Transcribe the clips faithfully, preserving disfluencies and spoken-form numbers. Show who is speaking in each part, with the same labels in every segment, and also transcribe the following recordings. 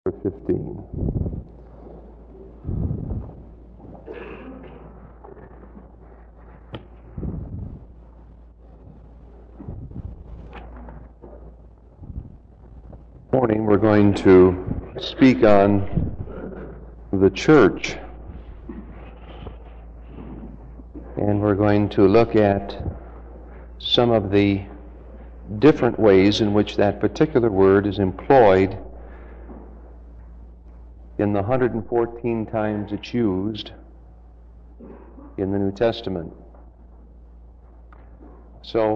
Speaker 1: fifteen. Morning we're going to speak on the church, and we're going to look at some of the different ways in which that particular word is employed in the one hundred fourteen times it's used in the New Testament. So,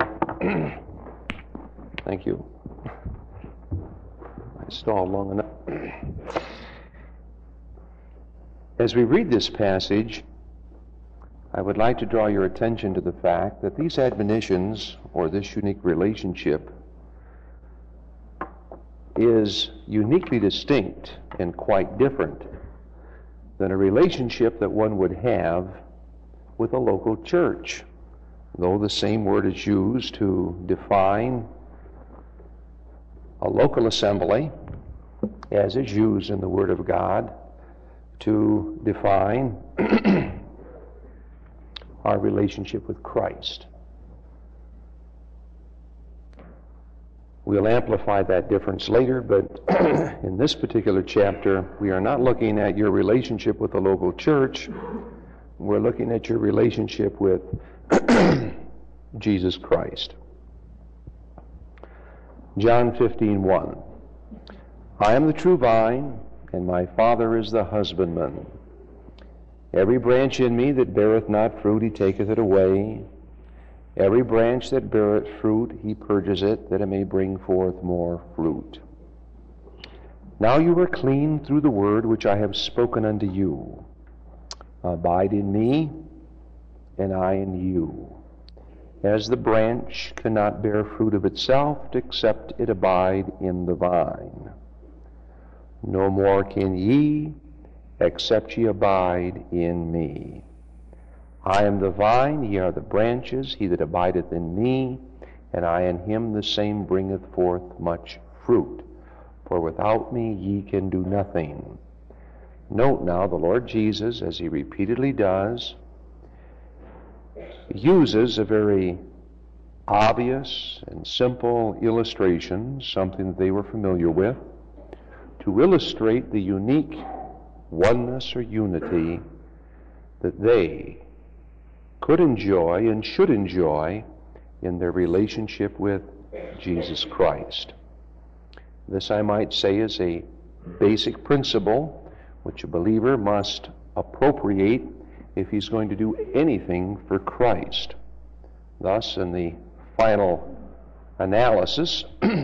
Speaker 1: thank you. I stalled long enough. As we read this passage, I would like to draw your attention to the fact that these admonitions, or this unique relationship, is uniquely distinct and quite different than a relationship that one would have with a local church. Though the same word is used to define a local assembly, as is used in the Word of God to define our relationship with Christ. We'll amplify that difference later, but in this particular chapter, we are not looking at your relationship with the local church. We're looking at your relationship with Jesus Christ. John fifteen one. I am the true vine, and my Father is the husbandman. Every branch in me that beareth not fruit, he taketh it away. Every branch that beareth fruit, he purges it, that it may bring forth more fruit. Now you are clean through the word which I have spoken unto you. Abide in me, and I in you. As the branch cannot bear fruit of itself, except it abide in the vine. No more can ye, except ye abide in me. I am the vine, ye are the branches. He that abideth in me, and I in him, the same bringeth forth much fruit. For without me ye can do nothing. Note now, the Lord Jesus, as he repeatedly does, uses a very obvious and simple illustration, something that they were familiar with, to illustrate the unique oneness or unity that they could enjoy and should enjoy in their relationship with Jesus Christ. This, I might say, is a basic principle which a believer must appropriate if he's going to do anything for Christ. Thus, in the final analysis,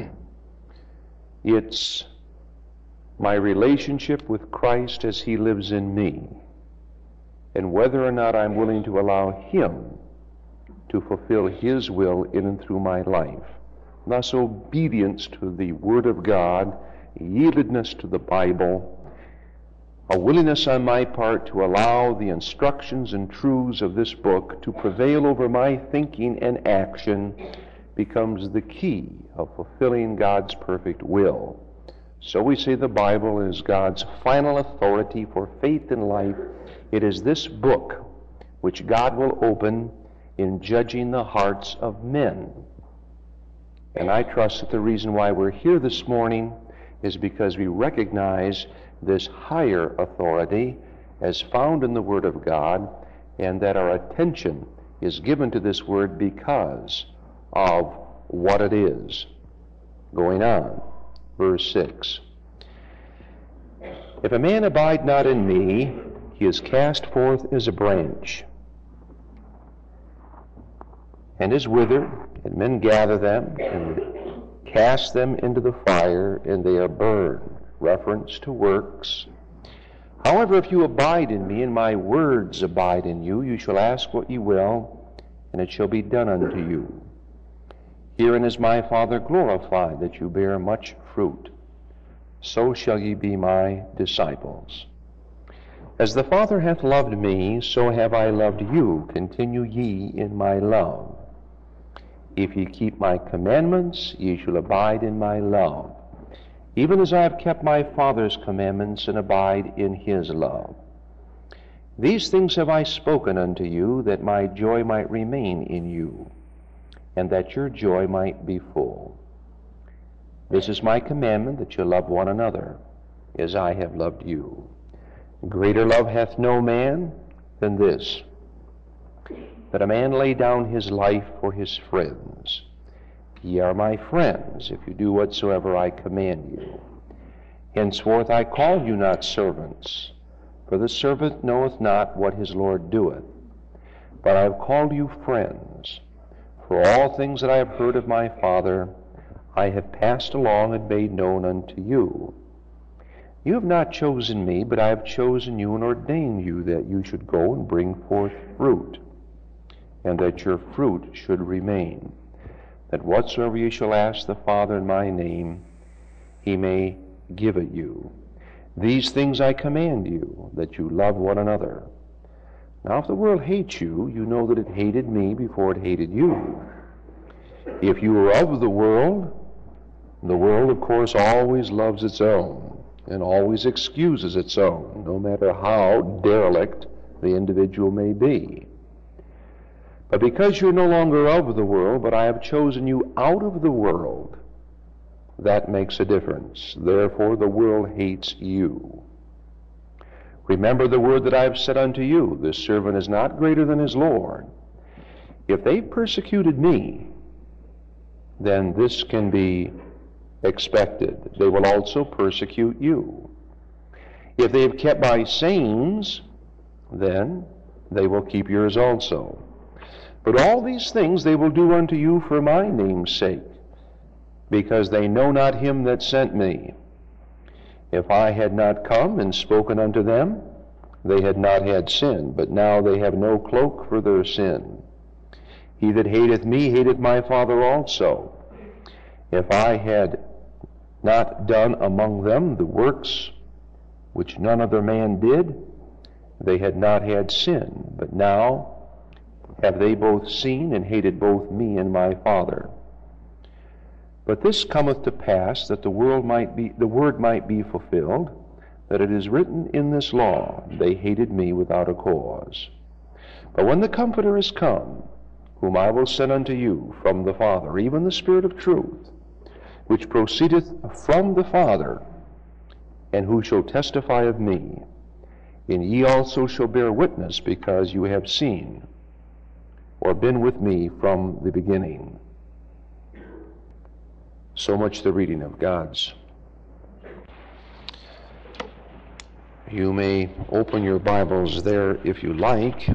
Speaker 1: it's my relationship with Christ as he lives in me, and whether or not I'm willing to allow him to fulfill his will in and through my life. Thus, obedience to the Word of God, yieldedness to the Bible, a willingness on my part to allow the instructions and truths of this book to prevail over my thinking and action becomes the key of fulfilling God's perfect will. So we say the Bible is God's final authority for faith and life. It is this book which God will open in judging the hearts of men. And I trust that the reason why we're here this morning is because we recognize this higher authority as found in the Word of God, and that our attention is given to this Word because of what it is. Going on, verse six. If a man abide not in me, he is cast forth as a branch, and is withered, and men gather them, and cast them into the fire, and they are burned. Reference to works. However, if you abide in me, and my words abide in you, you shall ask what ye will, and it shall be done unto you. Herein is my Father glorified, that you bear much fruit. So shall ye be my disciples. As the Father hath loved me, so have I loved you. Continue ye in my love. If ye keep my commandments, ye shall abide in my love, even as I have kept my Father's commandments and abide in his love. These things have I spoken unto you, that my joy might remain in you, and that your joy might be full. This is my commandment, that you love one another, as I have loved you. Greater love hath no man than this, that a man lay down his life for his friends. Ye are my friends, if you do whatsoever I command you. Henceforth I call you not servants, for the servant knoweth not what his Lord doeth. But I have called you friends, for all things that I have heard of my Father I have passed along and made known unto you. You have not chosen me, but I have chosen you and ordained you that you should go and bring forth fruit, and that your fruit should remain, that whatsoever ye shall ask the Father in my name, he may give it you. These things I command you, that you love one another. Now if the world hates you, you know that it hated me before it hated you. If you were of the world, the world, of course, always loves its own and always excuses its own, no matter how derelict the individual may be. But because you're no longer of the world, but I have chosen you out of the world, that makes a difference. Therefore the world hates you. Remember the word that I have said unto you, the servant is not greater than his Lord. If they persecuted me, then this can be expected. They will also persecute you. If they have kept my sayings, then they will keep yours also. But all these things they will do unto you for my name's sake, because they know not him that sent me. If I had not come and spoken unto them, they had not had sin, but now they have no cloak for their sin. He that hateth me hateth my Father also. If I had not done among them the works which none other man did, they had not had sin, but now have they both seen and hated both me and my Father. But this cometh to pass, that the world might be, the word might be fulfilled, that it is written in this law, they hated me without a cause. But when the Comforter is come, whom I will send unto you from the Father, even the Spirit of truth, which proceedeth from the Father, and who shall testify of me, and ye also shall bear witness, because you have seen or been with me from the beginning. So much the reading of God's. You may open your Bibles there if you like.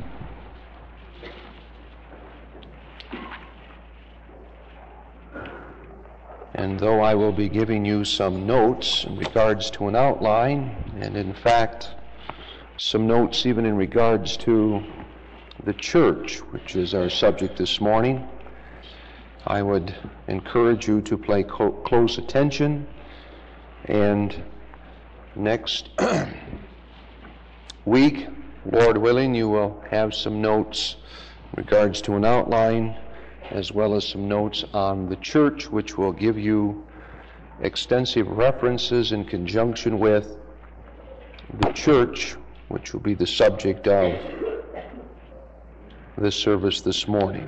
Speaker 1: And though I will be giving you some notes in regards to an outline, and in fact some notes even in regards to the church, which is our subject this morning, I would encourage you to pay co- close attention, and next week, Lord willing, you will have some notes in regards to an outline, as well as some notes on the church, which will give you extensive references in conjunction with the church, which will be the subject of this service this morning.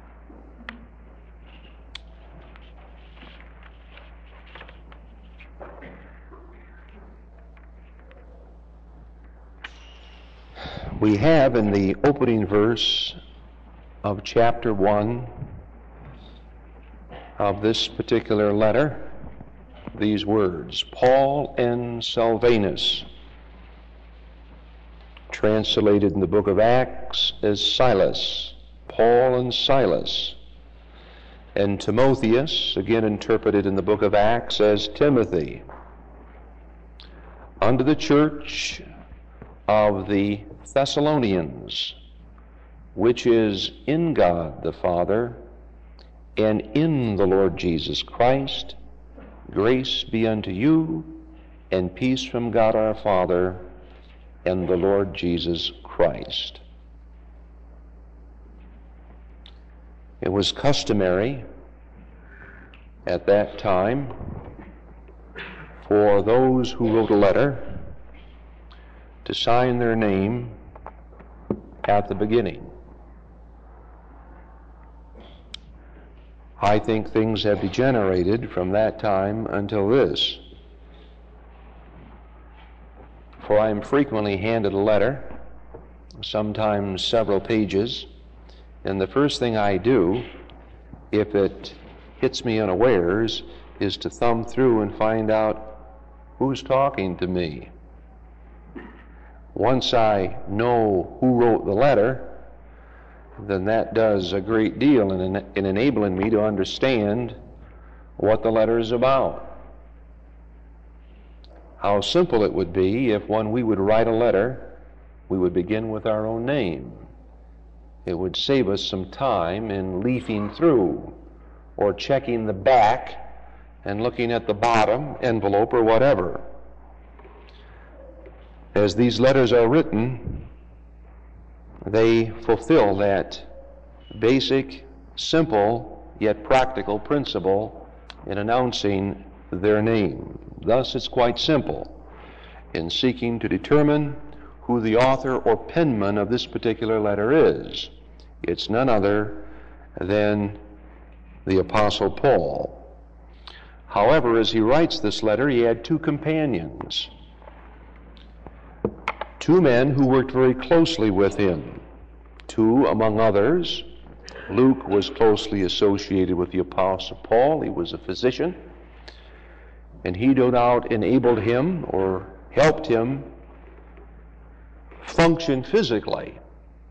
Speaker 1: We have in the opening verse of chapter one of this particular letter these words, Paul and Silvanus, translated in the book of Acts as Silas, Paul and Silas, and Timotheus, again interpreted in the book of Acts as Timothy, unto the church of the Thessalonians, which is in God the Father and in the Lord Jesus Christ, grace be unto you and peace from God our Father and the Lord Jesus Christ. It was customary at that time for those who wrote a letter to sign their name at the beginning. I think things have degenerated from that time until this. For I am frequently handed a letter, sometimes several pages, and the first thing I do, if it hits me unawares, is to thumb through and find out who's talking to me. Once I know who wrote the letter, then that does a great deal in, in enabling me to understand what the letter is about. How simple it would be if when we would write a letter, we would begin with our own name. It would save us some time in leafing through or checking the back and looking at the bottom envelope or whatever. As these letters are written, they fulfill that basic, simple, yet practical principle in announcing their name. Thus, it's quite simple in seeking to determine who the author or penman of this particular letter is. It's none other than the Apostle Paul. However, as he writes this letter, he had two companions, two men who worked very closely with him. Two, among others, Luke was closely associated with the Apostle Paul. He was a physician, and he no doubt enabled him or helped him function physically.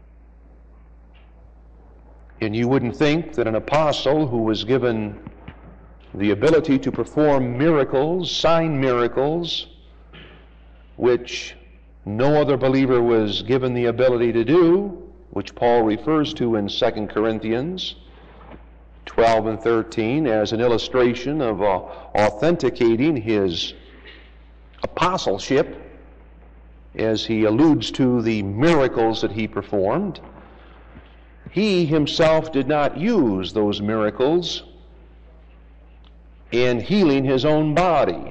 Speaker 1: And you wouldn't think that an apostle who was given the ability to perform miracles, sign miracles, which no other believer was given the ability to do, which Paul refers to in Second Corinthians twelve and thirteen as an illustration of uh, authenticating his apostleship, as he alludes to the miracles that he performed. He himself did not use those miracles in healing his own body.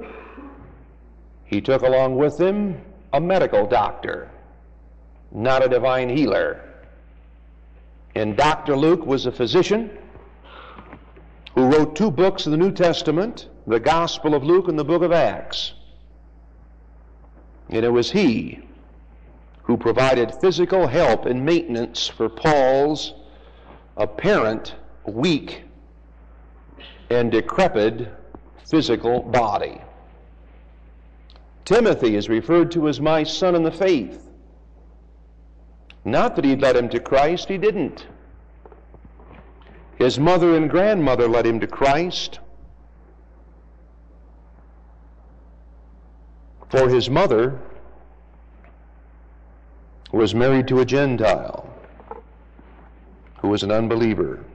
Speaker 1: He took along with him a medical doctor, not a divine healer. And Doctor Luke was a physician who wrote two books of the New Testament, the Gospel of Luke and the book of Acts. And it was he who provided physical help and maintenance for Paul's apparent weak and decrepit physical body. Timothy is referred to as my son in the faith. Not that he led him to Christ, he didn't. His mother and grandmother led him to Christ. For his mother was married to a Gentile who was an unbeliever.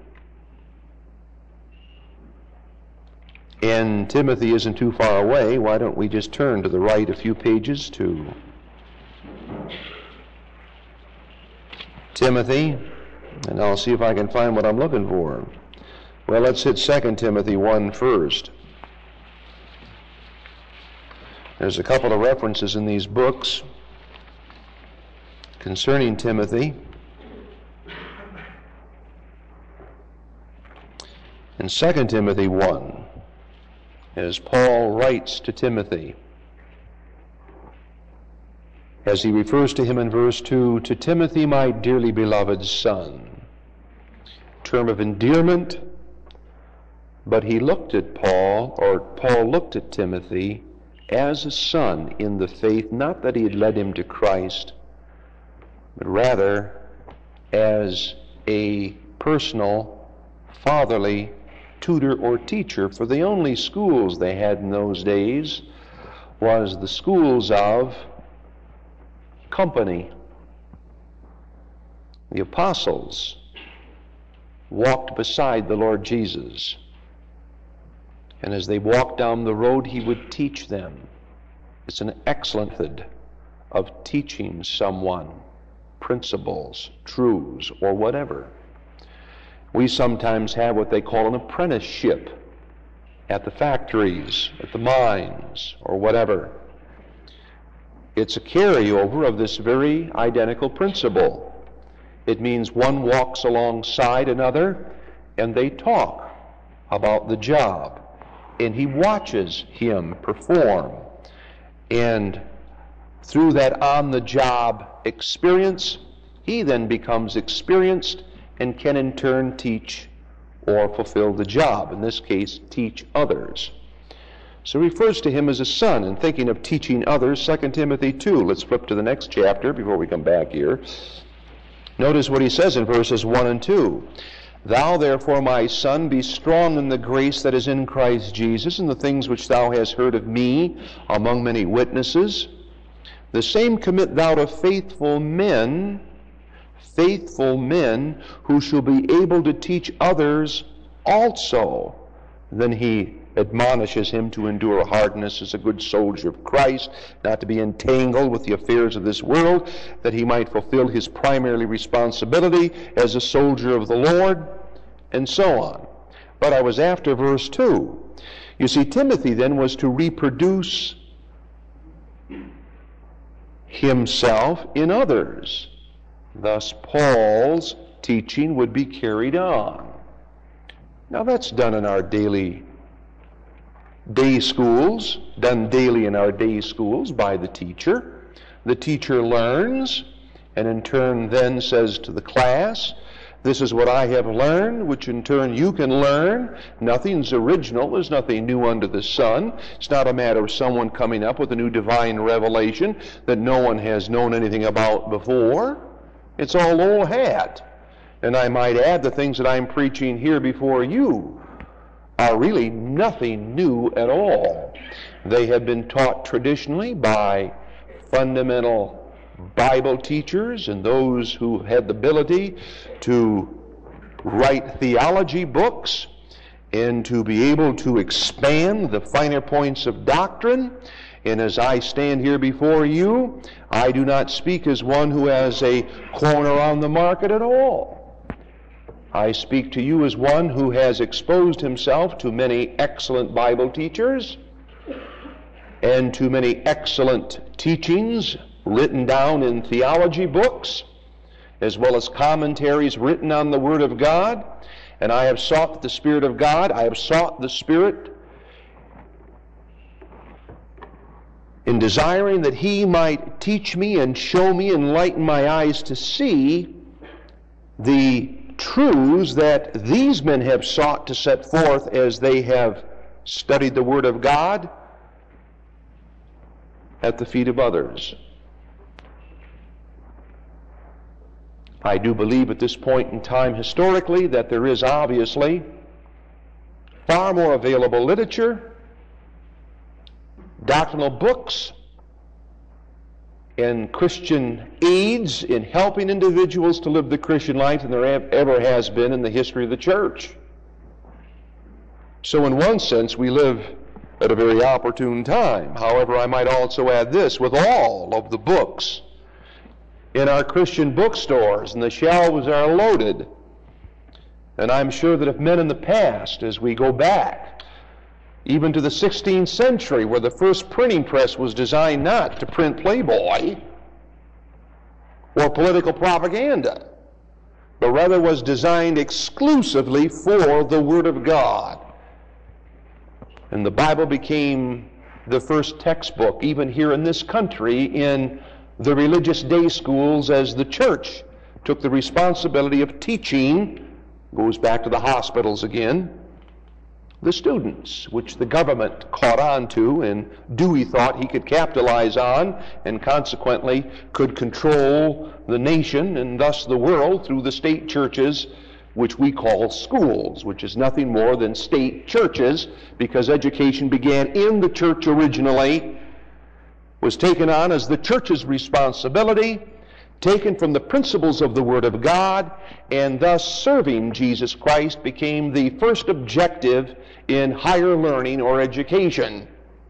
Speaker 1: And Timothy isn't too far away. Why don't we just turn to the right a few pages to Timothy, and I'll see if I can find what I'm looking for. Well, let's hit Second Timothy one first. There's a couple of references in these books concerning Timothy. In Second Timothy one, as Paul writes to Timothy, as he refers to him in verse two, to Timothy, my dearly beloved son. Term of endearment, but he looked at Paul, or Paul looked at Timothy as a son in the faith, not that he had led him to Christ, but rather as a personal, fatherly tutor or teacher, for the only schools they had in those days was the schools of company. The apostles walked beside the Lord Jesus, and as they walked down the road, he would teach them. It's an excellent method of teaching someone principles, truths, or whatever. We sometimes have what they call an apprenticeship at the factories, at the mines, or whatever. It's a carryover of this very identical principle. It means one walks alongside another and they talk about the job, and he watches him perform. And through that on-the-job experience, he then becomes experienced and can in turn teach or fulfill the job. In this case, teach others. So he refers to him as a son, and thinking of teaching others, Second Timothy two. Let's flip to the next chapter before we come back here. Notice what he says in verses one and two. Thou therefore, my son, be strong in the grace that is in Christ Jesus, and the things which thou hast heard of me among many witnesses. The same commit thou to faithful men, faithful men who shall be able to teach others also. Then he admonishes him to endure hardness as a good soldier of Christ, not to be entangled with the affairs of this world, that he might fulfill his primary responsibility as a soldier of the Lord, and so on. But I was after verse two. You see, Timothy then was to reproduce himself in others. Thus, Paul's teaching would be carried on. Now, that's done in our daily day schools, done daily in our day schools by the teacher. The teacher learns, and in turn then says to the class, this is what I have learned, which in turn you can learn. Nothing's original. There's nothing new under the sun. It's not a matter of someone coming up with a new divine revelation that no one has known anything about before. It's all old hat. And I might add, the things that I'm preaching here before you are really nothing new at all. They have been taught traditionally by fundamental Bible teachers and those who had the ability to write theology books and to be able to expand the finer points of doctrine. And as I stand here before you, I do not speak as one who has a corner on the market at all. I speak to you as one who has exposed himself to many excellent Bible teachers and to many excellent teachings written down in theology books, as well as commentaries written on the Word of God. And I have sought the Spirit of God. I have sought the Spirit in desiring that He might teach me and show me, enlighten my eyes to see the truths that these men have sought to set forth as they have studied the Word of God at the feet of others. I do believe at this point in time historically that there is obviously far more available literature, doctrinal books, and Christian aids in helping individuals to live the Christian life than there ever has been in the history of the church. So in one sense, we live at a very opportune time. However, I might also add this: with all of the books in our Christian bookstores, and the shelves are loaded, and I'm sure that if men in the past, as we go back even to the sixteenth century, where the first printing press was designed not to print Playboy or political propaganda, but rather was designed exclusively for the Word of God. And the Bible became the first textbook, even here in this country, in the religious day schools, as the church took the responsibility of teaching, goes back to the hospitals again, the students, which the government caught on to, and Dewey thought he could capitalize on, and consequently could control the nation and thus the world through the state churches, which we call schools, which is nothing more than state churches, because education began in the church originally, was taken on as the church's responsibility, taken from the principles of the Word of God, and thus serving Jesus Christ became the first objective in higher learning or education.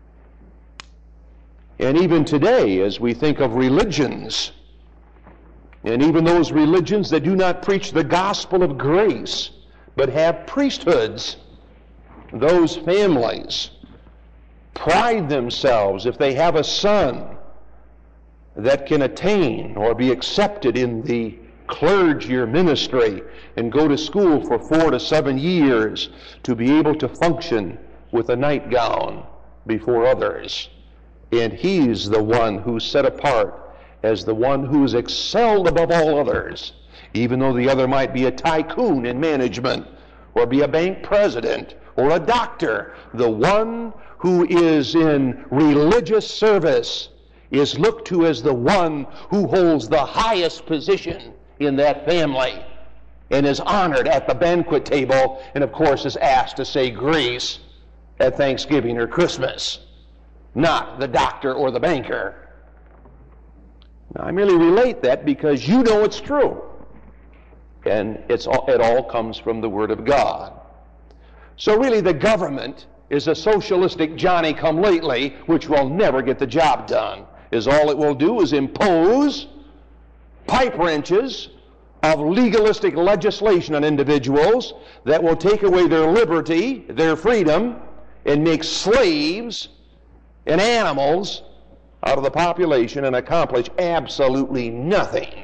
Speaker 1: And even today, as we think of religions, and even those religions that do not preach the gospel of grace, but have priesthoods, Those families pride themselves if they have a son that can attain or be accepted in the clergy or ministry and go to school for four to seven years to be able to function with a nightgown before others. And he's the one who's set apart as the one who's excelled above all others, even though the other might be a tycoon in management or be a bank president or a doctor. The one who is in religious service is looked to as the one who holds the highest position in that family and is honored at the banquet table, and of course is asked to say grace at Thanksgiving or Christmas, not the doctor or the banker. Now, I merely relate that because you know it's true, and it's all, it all comes from the Word of God. So really the government is a socialistic Johnny-come-lately which will never get the job done. Is all it will do is impose pipe wrenches of legalistic legislation on individuals that will take away their liberty, their freedom, and make slaves and animals out of the population and accomplish absolutely nothing.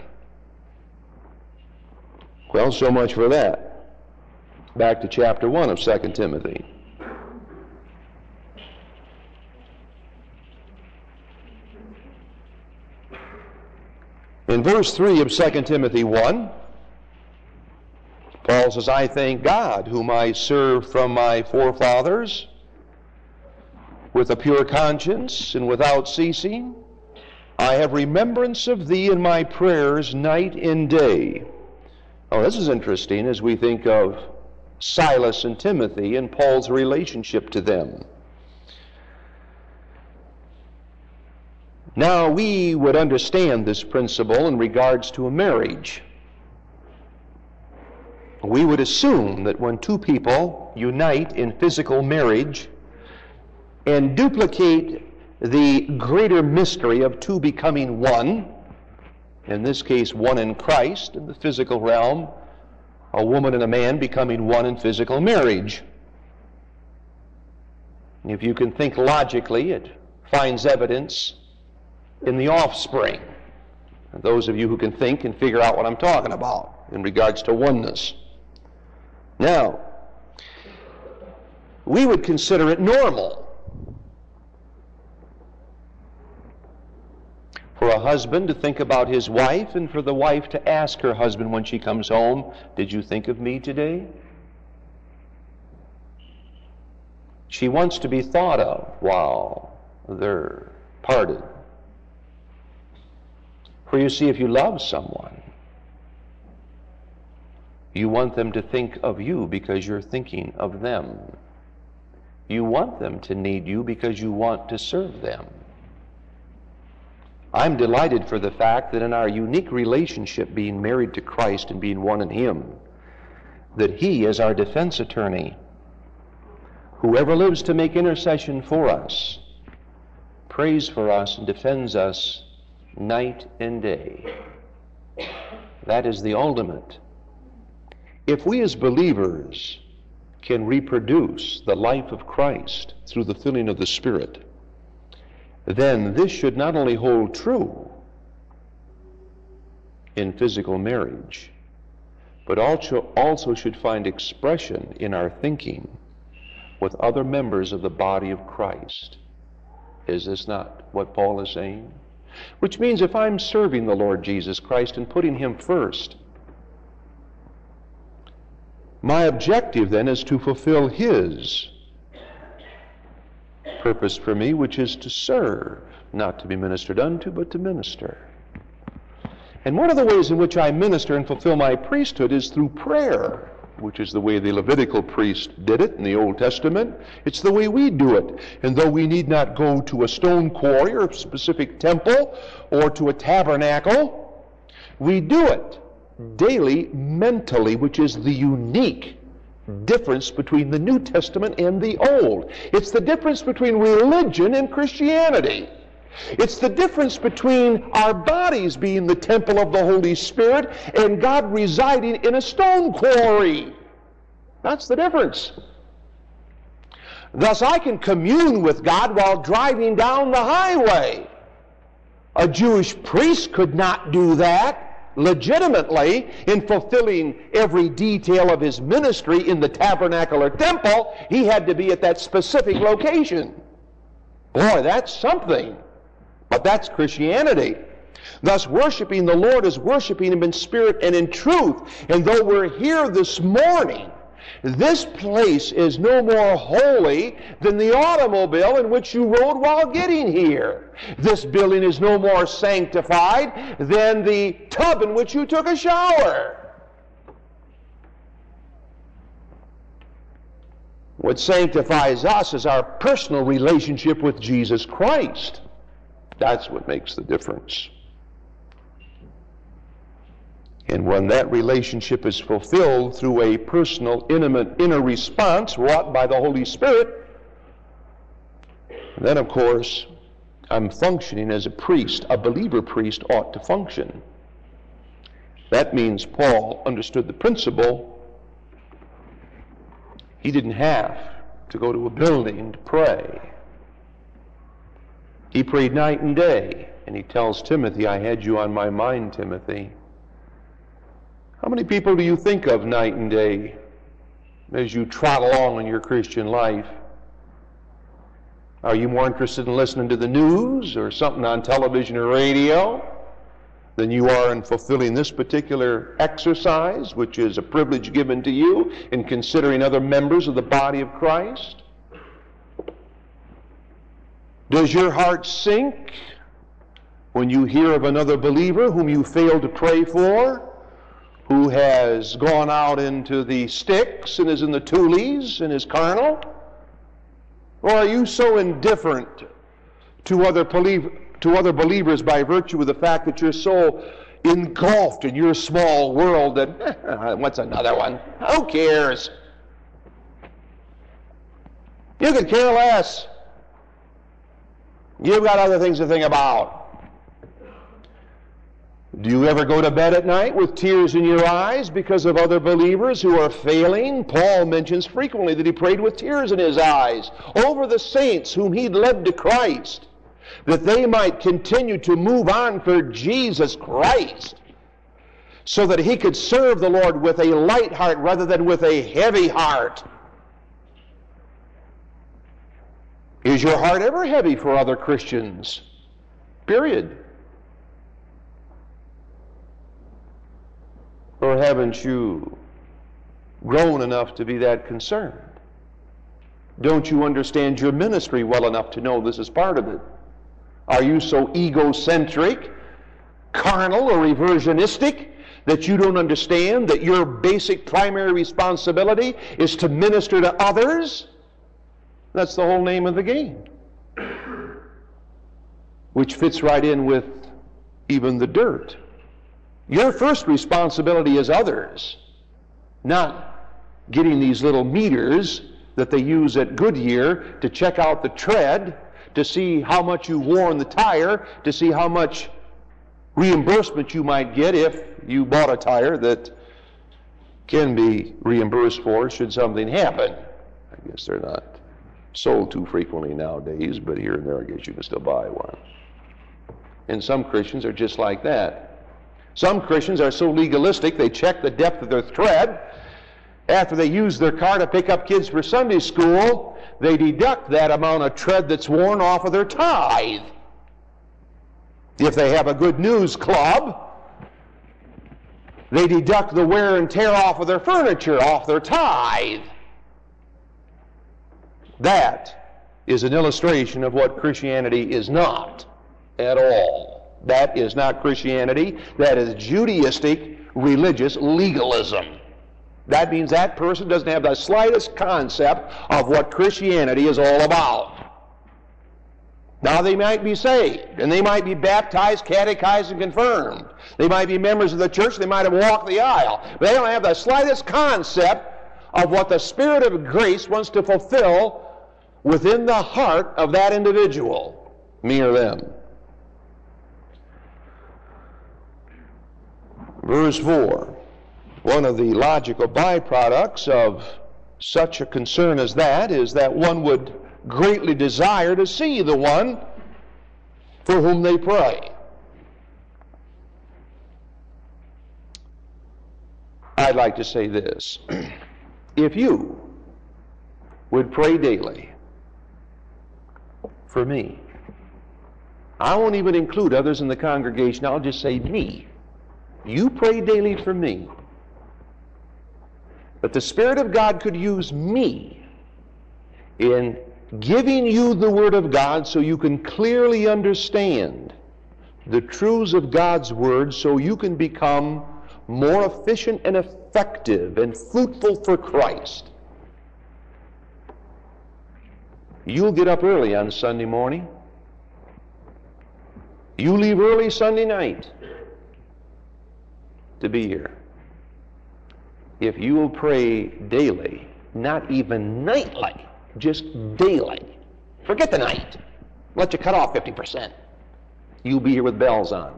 Speaker 1: Well, so much for that. Back to chapter one of Second Timothy. In verse three of Second Timothy one, Paul says, I thank God, whom I serve from my forefathers, with a pure conscience and without ceasing. I have remembrance of thee in my prayers night and day. Oh, this is interesting as we think of Silas and Timothy and Paul's relationship to them. Now, we would understand this principle in regards to a marriage. We would assume that when two people unite in physical marriage and duplicate the greater mystery of two becoming one, in this case one in Christ, in the physical realm, a woman and a man becoming one in physical marriage. If you can think logically, it finds evidence in the offspring. And those of you who can think can figure out what I'm talking about in regards to oneness. Now, we would consider it normal for a husband to think about his wife and for the wife to ask her husband when she comes home, did you think of me today? She wants to be thought of while they're parted. For you see, if you love someone, you want them to think of you because you're thinking of them. You want them to need you because you want to serve them. I'm delighted for the fact that in our unique relationship, being married to Christ and being one in Him, that He, as our defense attorney, whoever lives to make intercession for us, prays for us and defends us night and day. That is the ultimate. If we as believers can reproduce the life of Christ through the filling of the Spirit, then this should not only hold true in physical marriage, but also, also should find expression in our thinking with other members of the body of Christ. Is this not what Paul is saying? Which means if I'm serving the Lord Jesus Christ and putting Him first, my objective then is to fulfill His purpose for me, which is to serve, not to be ministered unto, but to minister. And one of the ways in which I minister and fulfill my priesthood is through prayer, which is the way the Levitical priest did it in the Old Testament. It's the way we do it. And though we need not go to a stone quarry or a specific temple or to a tabernacle, we do it daily mentally, which is the unique difference between the New Testament and the Old. It's the difference between religion and Christianity. It's the difference between our bodies being the temple of the Holy Spirit and God residing in a stone quarry. That's the difference. Thus I can commune with God while driving down the highway. A Jewish priest could not do that legitimately in fulfilling every detail of his ministry in the tabernacle or temple. He had to be at that specific location. Boy, that's something. But that's Christianity. Thus, worshiping the Lord is worshiping Him in spirit and in truth. And though we're here this morning, this place is no more holy than the automobile in which you rode while getting here. This building is no more sanctified than the tub in which you took a shower. What sanctifies us is our personal relationship with Jesus Christ. That's what makes the difference. And when that relationship is fulfilled through a personal, intimate, inner response wrought by the Holy Spirit, then, of course, I'm functioning as a priest. A believer priest ought to function. That means Paul understood the principle. He didn't have to go to a building to pray. He prayed night and day, and he tells Timothy, I had you on my mind, Timothy. How many people do you think of night and day as you trot along in your Christian life? Are you more interested in listening to the news or something on television or radio than you are in fulfilling this particular exercise, which is a privilege given to you in considering other members of the body of Christ? Does your heart sink when you hear of another believer whom you failed to pray for, who has gone out into the sticks and is in the toolies and is carnal? Or are you so indifferent to other, belie- to other believers by virtue of the fact that you're so engulfed in your small world that, eh, what's another one? Who cares? You could care less. You've got other things to think about. Do you ever go to bed at night with tears in your eyes because of other believers who are failing? Paul mentions frequently that he prayed with tears in his eyes over the saints whom he'd led to Christ, that they might continue to move on for Jesus Christ, so that he could serve the Lord with a light heart rather than with a heavy heart. Is your heart ever heavy for other Christians? Period. Or haven't you grown enough to be that concerned? Don't you understand your ministry well enough to know this is part of it? Are you so egocentric, carnal, or reversionistic that you don't understand that your basic primary responsibility is to minister to others? That's the whole name of the game, which fits right in with even the dirt. Your first responsibility is others, not getting these little meters that they use at Goodyear to check out the tread, to see how much you wore in the tire, to see how much reimbursement you might get if you bought a tire that can be reimbursed for should something happen. I guess they're not sold too frequently nowadays, but here and there I guess you can still buy one. And some Christians are just like that. Some Christians are so legalistic they check the depth of their tread. After they use their car to pick up kids for Sunday school, they deduct that amount of tread that's worn off of their tithe. If they have a good news club, they deduct the wear and tear off of their furniture off their tithe. That is an illustration of what Christianity is not at all. That is not Christianity. That is Judaistic religious legalism. That means that person doesn't have the slightest concept of what Christianity is all about. Now, they might be saved, and they might be baptized, catechized, and confirmed. They might be members of the church. They might have walked the aisle. But they don't have the slightest concept of what the Spirit of grace wants to fulfill within the heart of that individual, me or them. Verse four, one of the logical byproducts of such a concern as that is that one would greatly desire to see the one for whom they pray. I'd like to say this. If you would pray daily for me, I won't even include others in the congregation, I'll just say me. You pray daily for me. But the Spirit of God could use me in giving you the Word of God so you can clearly understand the truths of God's Word, so you can become more efficient and effective and fruitful for Christ. You'll get up early on Sunday morning. You leave early Sunday night to be here. If you will pray daily, not even nightly, just daily. Forget the night. Let you cut off fifty percent. You'll be here with bells on.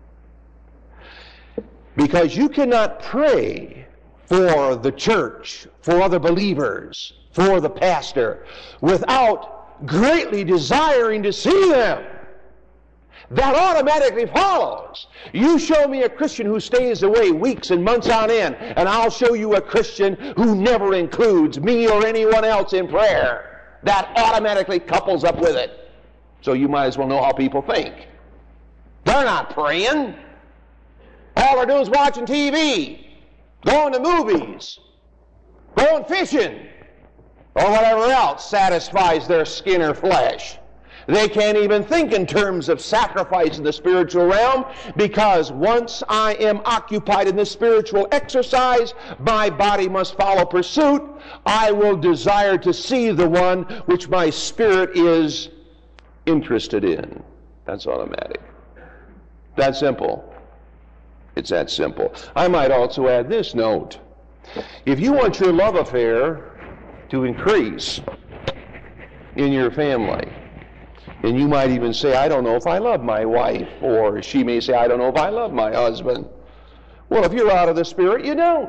Speaker 1: Because you cannot pray for the church, for other believers, for the pastor, without greatly desiring to see them. That automatically follows. You show me a Christian who stays away weeks and months on end, and I'll show you a Christian who never includes me or anyone else in prayer. That automatically couples up with it. So you might as well know how people think. They're not praying. All they're doing is watching T V, going to movies, going fishing, or whatever else satisfies their skin or flesh. They can't even think in terms of sacrifice in the spiritual realm, because once I am occupied in this spiritual exercise, my body must follow pursuit. I will desire to see the one which my spirit is interested in. That's automatic. That simple. It's that simple. I might also add this note. If you want your love affair to increase in your family, and you might even say, I don't know if I love my wife, or she may say, I don't know if I love my husband. Well, if you're out of the Spirit, you don't.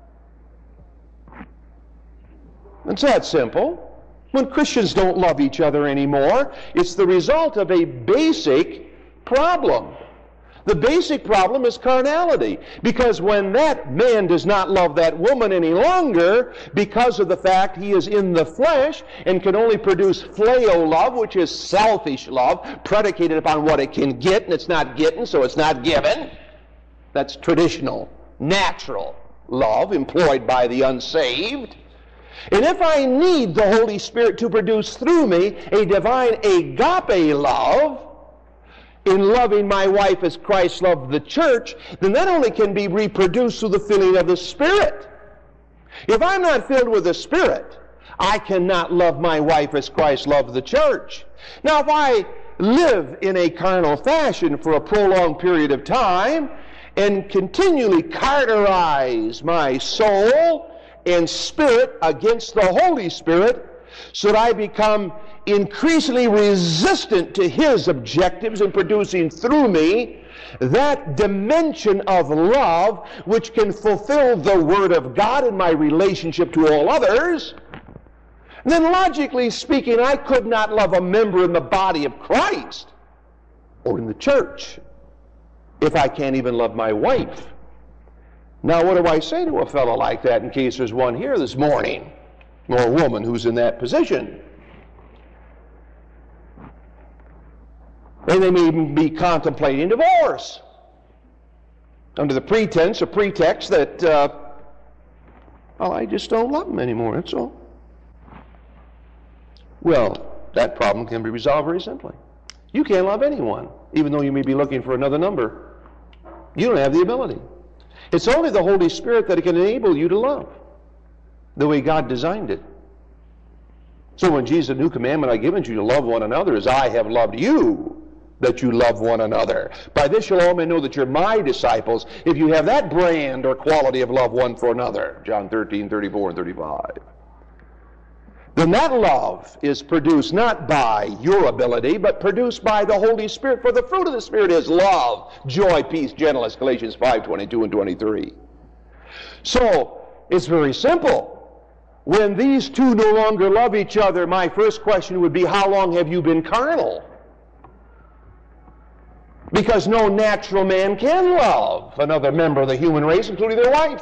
Speaker 1: It's that simple. When Christians don't love each other anymore, it's the result of a basic problem. The basic problem is carnality. Because when that man does not love that woman any longer, because of the fact he is in the flesh and can only produce phileo love, which is selfish love, predicated upon what it can get, and it's not getting, so it's not given. That's traditional, natural love employed by the unsaved. And if I need the Holy Spirit to produce through me a divine agape love, in loving my wife as Christ loved the church, then that only can be reproduced through the filling of the Spirit. If I'm not filled with the Spirit, I cannot love my wife as Christ loved the church. Now, if I live in a carnal fashion for a prolonged period of time and continually carterize my soul and spirit against the Holy Spirit, so that I become increasingly resistant to His objectives in producing through me that dimension of love which can fulfill the Word of God in my relationship to all others, then logically speaking, I could not love a member in the body of Christ or in the church if I can't even love my wife. Now, what do I say to a fellow like that, in case there's one here this morning, or a woman who's in that position? And they may even be contemplating divorce under the pretense or pretext that, uh, well, I just don't love him anymore, that's all. Well, that problem can be resolved very simply. You can't love anyone, even though you may be looking for another number. You don't have the ability. It's only the Holy Spirit that can enable you to love the way God designed it. So when Jesus said, new commandment I give unto you, to love one another as I have loved you, that you love one another. By this you'll all may know that you're my disciples, if you have that brand or quality of love one for another. John thirteen, thirty-four, and thirty-five. Then that love is produced not by your ability, but produced by the Holy Spirit. For the fruit of the Spirit is love, joy, peace, gentleness, Galatians five, twenty-two and twenty-three. So, it's very simple. When these two no longer love each other, my first question would be, how long have you been carnal? Because no natural man can love another member of the human race, including their wife.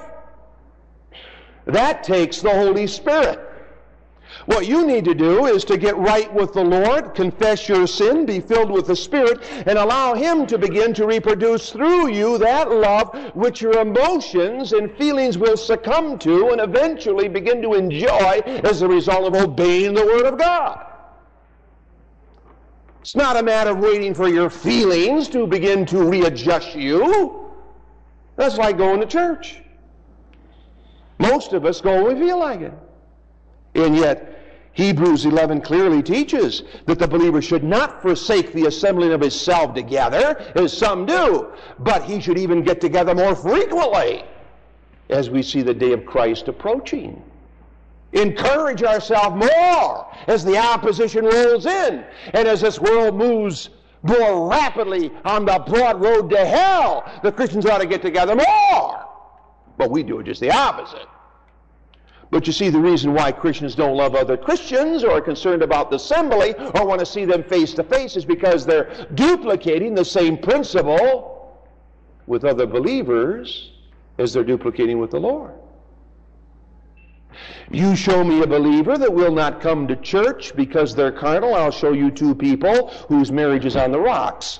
Speaker 1: That takes the Holy Spirit. What you need to do is to get right with the Lord, confess your sin, be filled with the Spirit, and allow Him to begin to reproduce through you that love which your emotions and feelings will succumb to and eventually begin to enjoy as a result of obeying the Word of God. It's not a matter of waiting for your feelings to begin to readjust you. That's like going to church. Most of us go when we feel like it. And yet, Hebrews eleven clearly teaches that the believer should not forsake the assembling of himself together, as some do, but he should even get together more frequently as we see the day of Christ approaching. Encourage ourselves more as the opposition rolls in and as this world moves more rapidly on the broad road to hell. The Christians ought to get together more. But we do just the opposite. But you see, the reason why Christians don't love other Christians or are concerned about the assembly or want to see them face to face is because they're duplicating the same principle with other believers as they're duplicating with the Lord. You show me a believer that will not come to church because they're carnal, I'll show you two people whose marriage is on the rocks.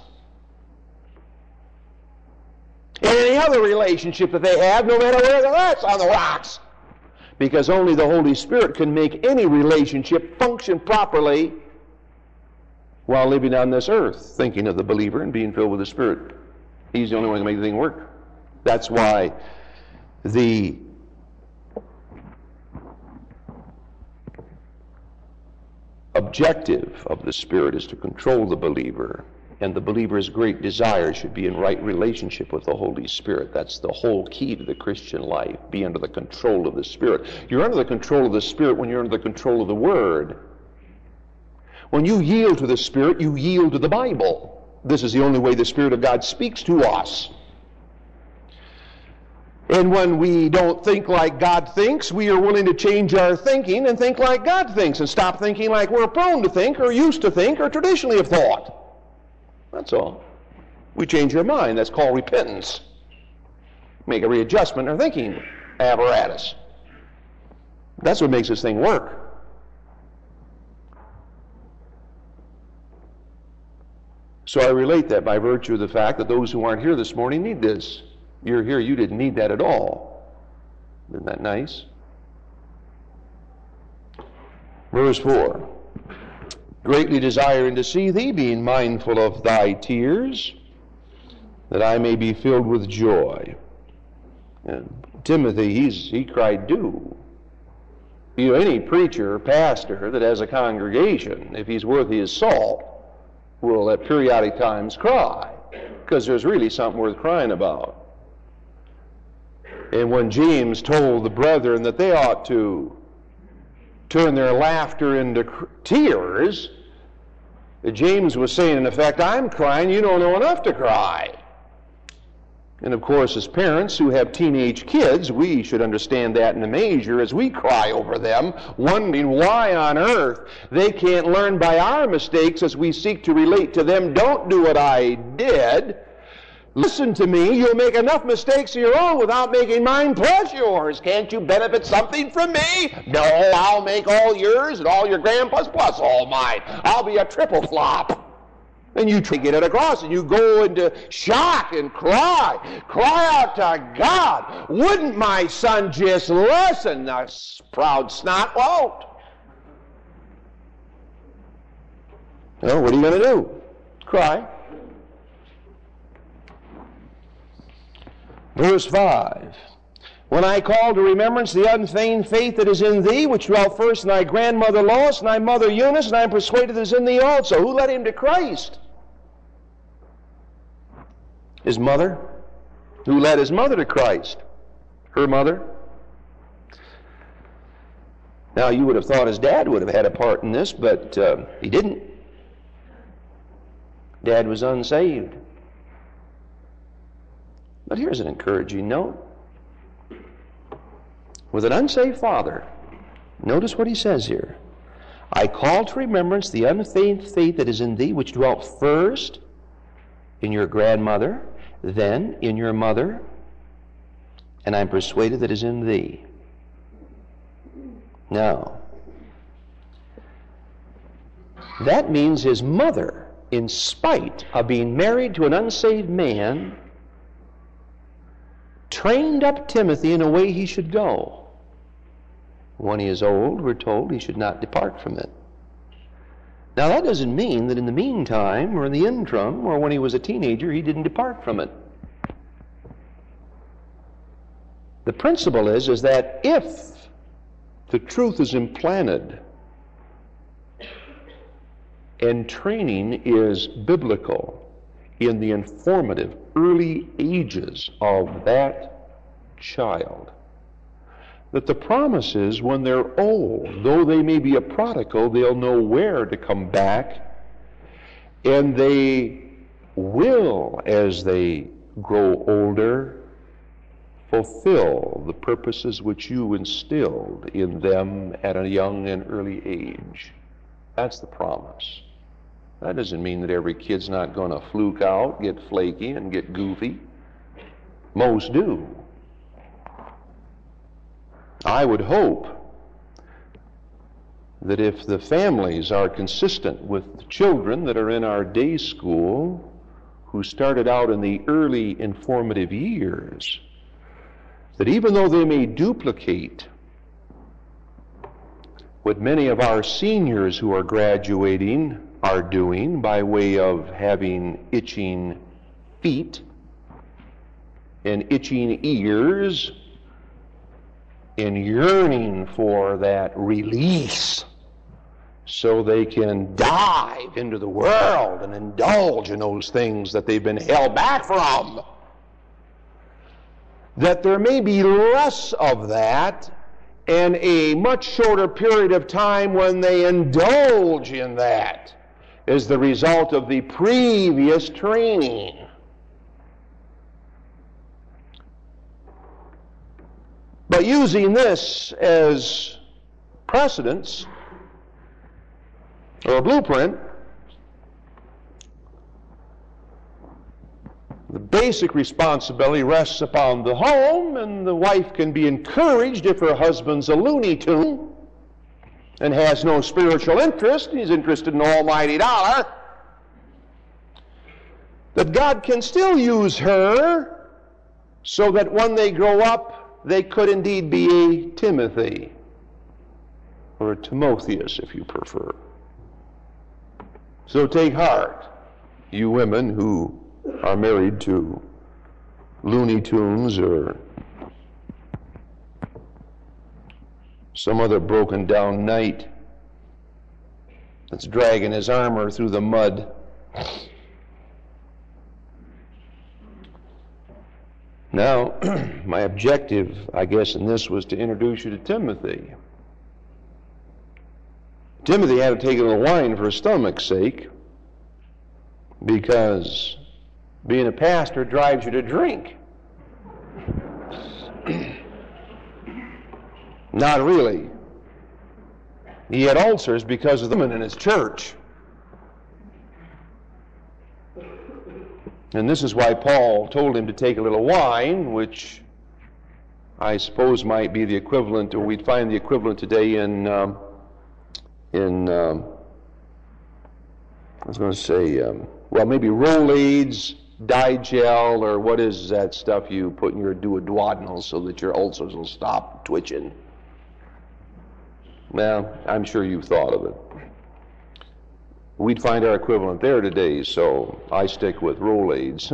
Speaker 1: And any other relationship that they have, no matter where they're at, it's on the rocks. Because only the Holy Spirit can make any relationship function properly while living on this earth, thinking of the believer and being filled with the Spirit. He's the only one who can make the thing work. That's why the objective of the Spirit is to control the believer, and the believer's great desire should be in right relationship with the Holy Spirit. That's the whole key to the Christian life, be under the control of the Spirit. You're under the control of the Spirit when you're under the control of the Word. When you yield to the Spirit, you yield to the Bible. This is the only way the Spirit of God speaks to us. And when we don't think like God thinks, we are willing to change our thinking and think like God thinks and stop thinking like we're prone to think or used to think or traditionally have thought. That's all. We change our mind. That's called repentance. Make a readjustment in our thinking apparatus. That's what makes this thing work. So I relate that by virtue of the fact that those who aren't here this morning need this. You're here, you didn't need that at all. Isn't that nice? Verse four. Greatly desiring to see thee, being mindful of thy tears, that I may be filled with joy. And Timothy, he's, he cried, do. You know, any preacher or pastor that has a congregation, if he's worth his salt, will at periodic times cry, because there's really something worth crying about. And when James told the brethren that they ought to turn their laughter into tears, James was saying, in effect, I'm crying, you don't know enough to cry. And of course, as parents who have teenage kids, we should understand that in a measure as we cry over them, wondering why on earth they can't learn by our mistakes as we seek to relate to them, don't do what I did. Listen to me, you'll make enough mistakes of your own without making mine plus yours. Can't you benefit something from me? No, I'll make all yours and all your grandpas plus all mine. I'll be a triple flop. And you try to get it across and you go into shock and cry. Cry out to God. Wouldn't my son just listen? The proud snot won't. Well, what are you going to do? Cry. Verse five, when I call to remembrance the unfeigned faith that is in thee, which dwelt first in thy grandmother Lois and thy mother Eunice, and I am persuaded that is in thee also. Who led him to Christ? His mother. Who led his mother to Christ? Her mother. Now, you would have thought his dad would have had a part in this, but uh, he didn't. Dad was unsaved. But here's an encouraging note. With an unsaved father,
Speaker 2: Notice what he says here. I call to remembrance the unfeigned faith that is in thee, which dwelt first in your grandmother, then in your mother, and I am persuaded that is in thee. Now, that means his mother, in spite of being married to an unsaved man, trained up Timothy in a way he should go. When he is old, we're told he should not depart from it. Now, that doesn't mean that in the meantime, or in the interim, or when he was a teenager, he didn't depart from it. The principle is, is that if the truth is implanted and training is biblical in the informative early ages of that child, that the promise is when they're old, though they may be a prodigal, they'll know where to come back, and they will, as they grow older, fulfill the purposes which you instilled in them at a young and early age. That's the promise. That doesn't mean that every kid's not going to fluke out, get flaky, and get goofy. Most do. I would hope that if the families are consistent with the children that are in our day school, who started out in the early informative years, that even though they may duplicate what many of our seniors who are graduating are doing by way of having itching feet and itching ears and yearning for that release so they can dive into the world and indulge in those things that they've been held back from, that there may be less of that and a much shorter period of time when they indulge in that as the result of the previous training. But using this as precedence or a blueprint, the basic responsibility rests upon the home, and the wife can be encouraged if her husband's a Looney Tune and has no spiritual interest, and he's interested in the almighty dollar, that God can still use her so that when they grow up, they could indeed be a Timothy, or a Timotheus, if you prefer. So take heart, you women who are married to Looney Tunes or some other broken down knight that's dragging his armor through the mud. Now, my objective, I guess, in this was to introduce you to Timothy. Timothy had to take a little wine for his stomach's sake, because being a pastor drives you to drink. Not really. He had ulcers because of the women in his church. And this is why Paul told him to take a little wine, which I suppose might be the equivalent, or we'd find the equivalent today in, um, in um, I was going to say, um, well, maybe Rolaids, Digel, or what is that stuff you put in your duodenal so that your ulcers will stop twitching? Well, I'm sure you've thought of it. We'd find our equivalent there today, so I stick with Rolaids.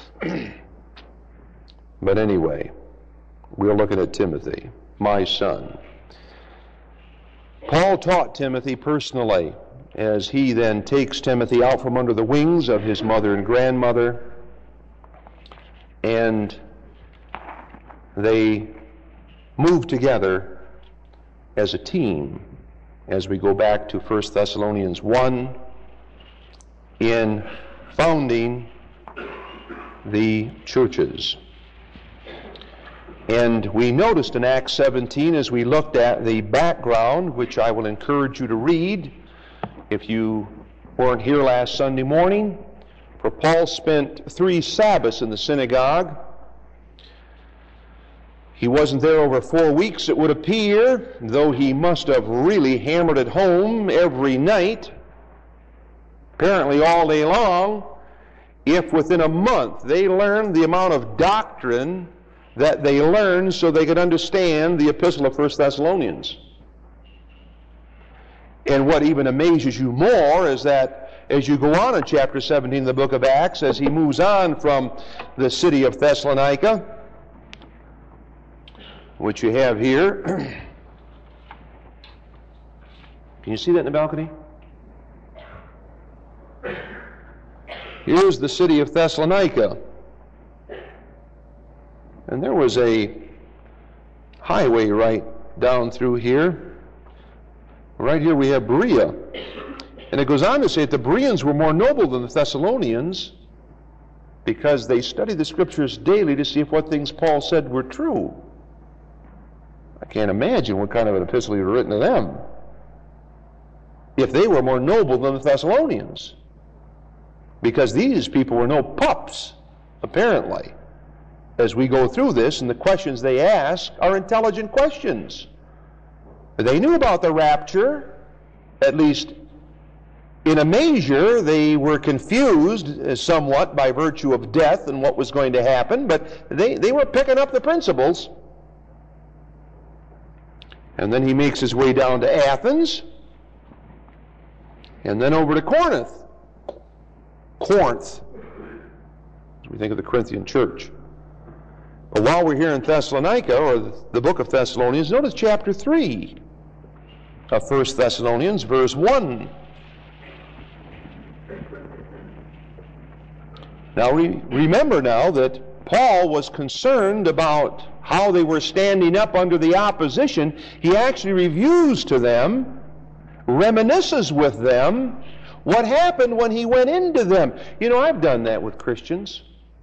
Speaker 2: But anyway, we're looking at Timothy, my son. Paul taught Timothy personally as he then takes Timothy out from under the wings of his mother and grandmother, and they move together as a team as we go back to First Thessalonians one in founding the churches.
Speaker 1: And we noticed in Acts seventeen, as we looked at the background, which I will encourage you to read if you weren't here last Sunday morning, for Paul spent three Sabbaths in the synagogue. He wasn't there over four weeks, it would appear, though he must have really hammered it home every night, apparently all day long, if within a month they learned the amount of doctrine that they learned so they could understand the epistle of First Thessalonians. And what even amazes you more is that as you go on in chapter seventeen of the book of Acts, as he moves on from the city of Thessalonica, which you have here. Can you see that in the balcony? Here's the city of Thessalonica. And there was a highway right down through here. Right here we have Berea. And it goes on to say that the Bereans were more noble than the Thessalonians because they studied the Scriptures daily to see if what things Paul said were true. I can't imagine what kind of an epistle he had written to them if they were more noble than the Thessalonians. Because these people were no pups, apparently. As we go through this, and the questions they ask are intelligent questions. They knew about the rapture, at least in a measure. They were confused somewhat by virtue of death and what was going to happen, but they, they were picking up the principles. And then he makes his way down to Athens, and then over to Corinth. Corinth, as we think of the Corinthian church. But while we're here in Thessalonica, or the book of Thessalonians, notice chapter three of First Thessalonians, verse one. Now re- remember now that Paul was concerned about how they were standing up under the opposition. He actually reviews to them, reminisces with them, what happened when he went into them. You know, I've done that with Christians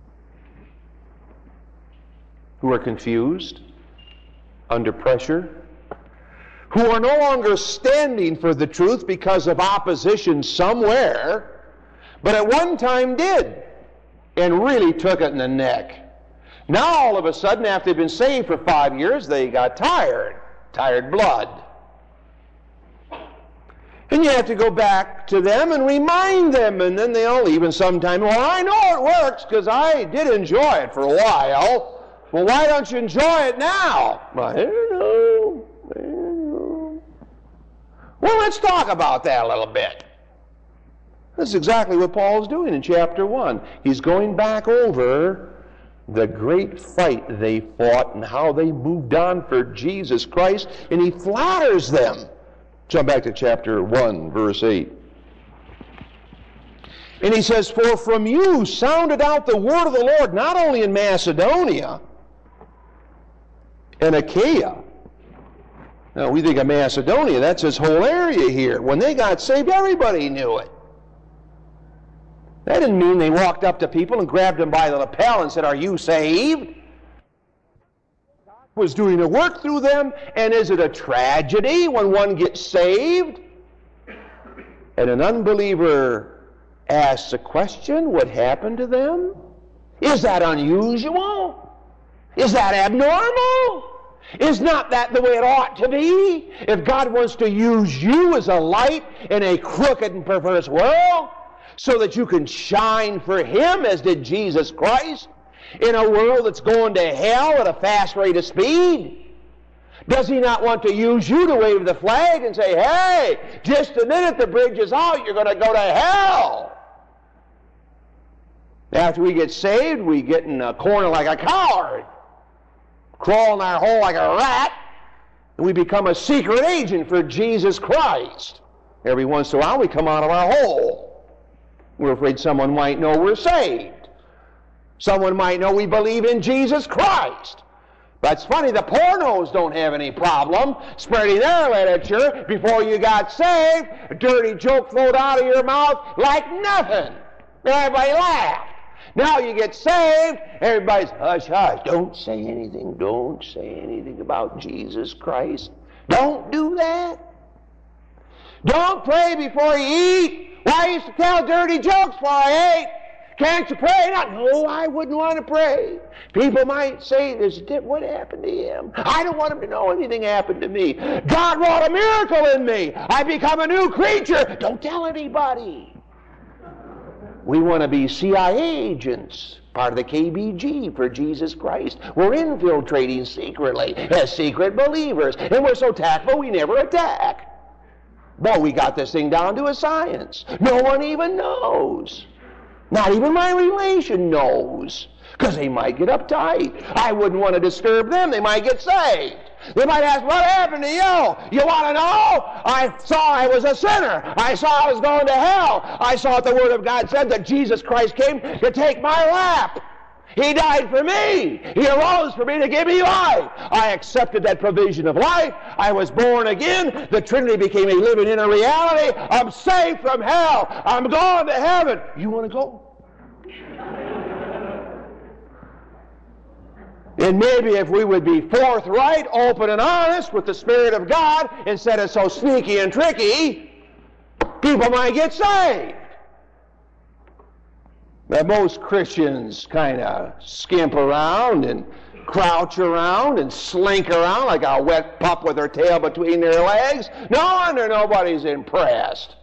Speaker 1: who are confused, under pressure, who are no longer standing for the truth because of opposition somewhere, but at one time did, and really took it in the neck. Now all of a sudden, after they've been saved for five years, they got tired, tired blood. And you have to go back to them and remind them, and then they'll even sometime, well, I know it works because I did enjoy it for a while. Well, why don't you enjoy it now? I don't know. I don't know. Well, let's talk about that a little bit. This is exactly what Paul's doing in chapter one. He's going back over the great fight they fought and how they moved on for Jesus Christ, and he flatters them. Jump back to chapter one, verse eight. And he says, for from you sounded out the word of the Lord, not only in Macedonia and Achaia. Now, we think of Macedonia, that's his whole area here. When they got saved, everybody knew it. That didn't mean they walked up to people and grabbed them by the lapel and said, are you saved? God was doing a work through them, and is it a tragedy when one gets saved and an unbeliever asks a question, what happened to them? Is that unusual? Is that abnormal? Is not that the way it ought to be? If God wants to use you as a light in a crooked and perverse world, so that you can shine for Him as did Jesus Christ in a world that's going to hell at a fast rate of speed, does He not want to use you to wave the flag and say, hey, just a minute, the bridge is out, you're going to go to hell? After we get saved, we get in a corner like a coward, crawl in our hole like a rat, and we become a secret agent for Jesus Christ. Every once in a while, we come out of our hole. We're afraid someone might know we're saved. Someone might know we believe in Jesus Christ. But it's funny, the pornos don't have any problem spreading their literature before you got saved. A dirty joke flowed out of your mouth like nothing. Everybody laughed.
Speaker 2: Now you get saved, everybody's hush, hush. Don't say anything. Don't say anything about Jesus Christ. Don't do that. Don't pray before you eat. Why, I used to tell dirty jokes before I ate. Can't you pray? Not, no, I wouldn't want to pray. People might say, "There's a dip. What happened to him?" I don't want him to know anything happened to me. God wrought a miracle in me. I become a new creature. Don't tell anybody. We want to be C I A agents, part of the K B G for Jesus Christ. We're infiltrating secretly as secret believers, and we're so tactful we never attack. But we got this thing down to a science. No one even knows. Not even my relation knows, because they might get uptight. I wouldn't want to disturb them. They might get saved. They might ask, "What happened to you? You want to know? I saw I was a sinner. I saw I was going to hell. I saw what the Word of God said, that Jesus Christ came to take my lap. He died for me. He arose for me to give me life. I accepted that provision of life. I was born again. The Trinity became a living inner reality. I'm saved from hell. I'm going to heaven. You want to go?" And maybe if we would be forthright, open, and honest with the Spirit of God, instead of so sneaky and tricky, people might get saved. But most Christians kind of skimp around and crouch around and slink around like a wet pup with her tail between their legs. No wonder nobody's impressed.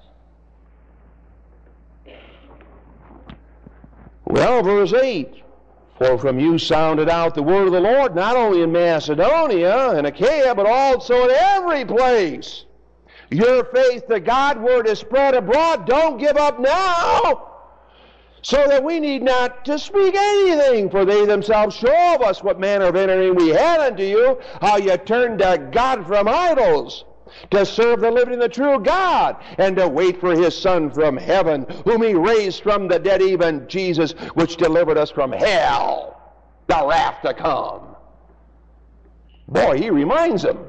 Speaker 2: Well, verse eight. "For from you sounded out the word of the Lord, not only in Macedonia and Achaia, but also in every place. Your faith to God word is spread abroad. Don't give up now, so that we need not to speak anything, for they themselves show of us what manner of entering we had unto you, how you turned to God from idols, to serve the living and the true God, and to wait for his Son from heaven, whom he raised from the dead, even Jesus, which delivered us from hell, the wrath to come." Boy, he reminds them.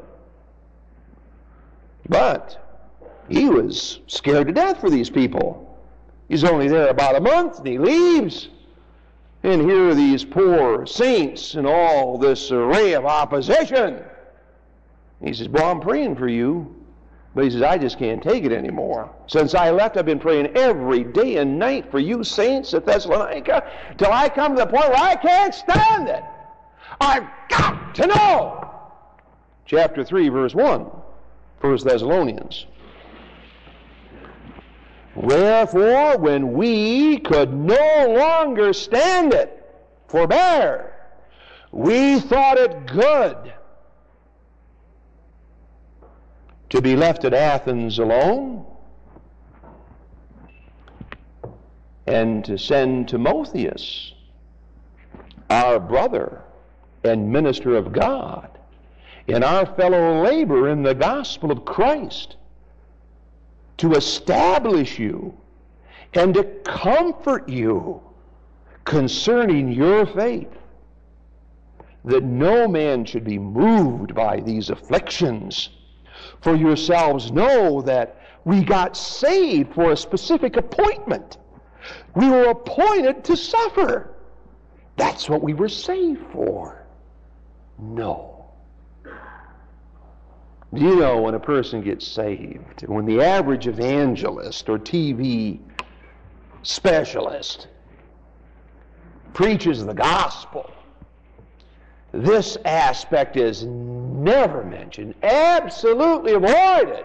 Speaker 2: But he was scared to death for these people. He's only there about a month, and he leaves. And here are these poor saints and all this array of opposition. He says, "Well, I'm praying for you." But he says, "I just can't take it anymore. Since I left, I've been praying every day and night for you saints at Thessalonica, till I come to the point where I can't stand it. I've got to know." Chapter three, verse one, First Thessalonians. "Wherefore, when we could no longer stand it, forbear, we thought it good to be left at Athens alone, and to send Timotheus, our brother and minister of God, and our fellow laborer in the gospel of Christ, to establish you and to comfort you concerning your faith, that no man should be moved by these afflictions. For yourselves know that we got saved for a specific appointment. We were appointed to suffer. That's what we were saved for." No. Do you know, when a person gets saved, when the average evangelist or T V specialist preaches the gospel, this aspect is never mentioned, absolutely avoided.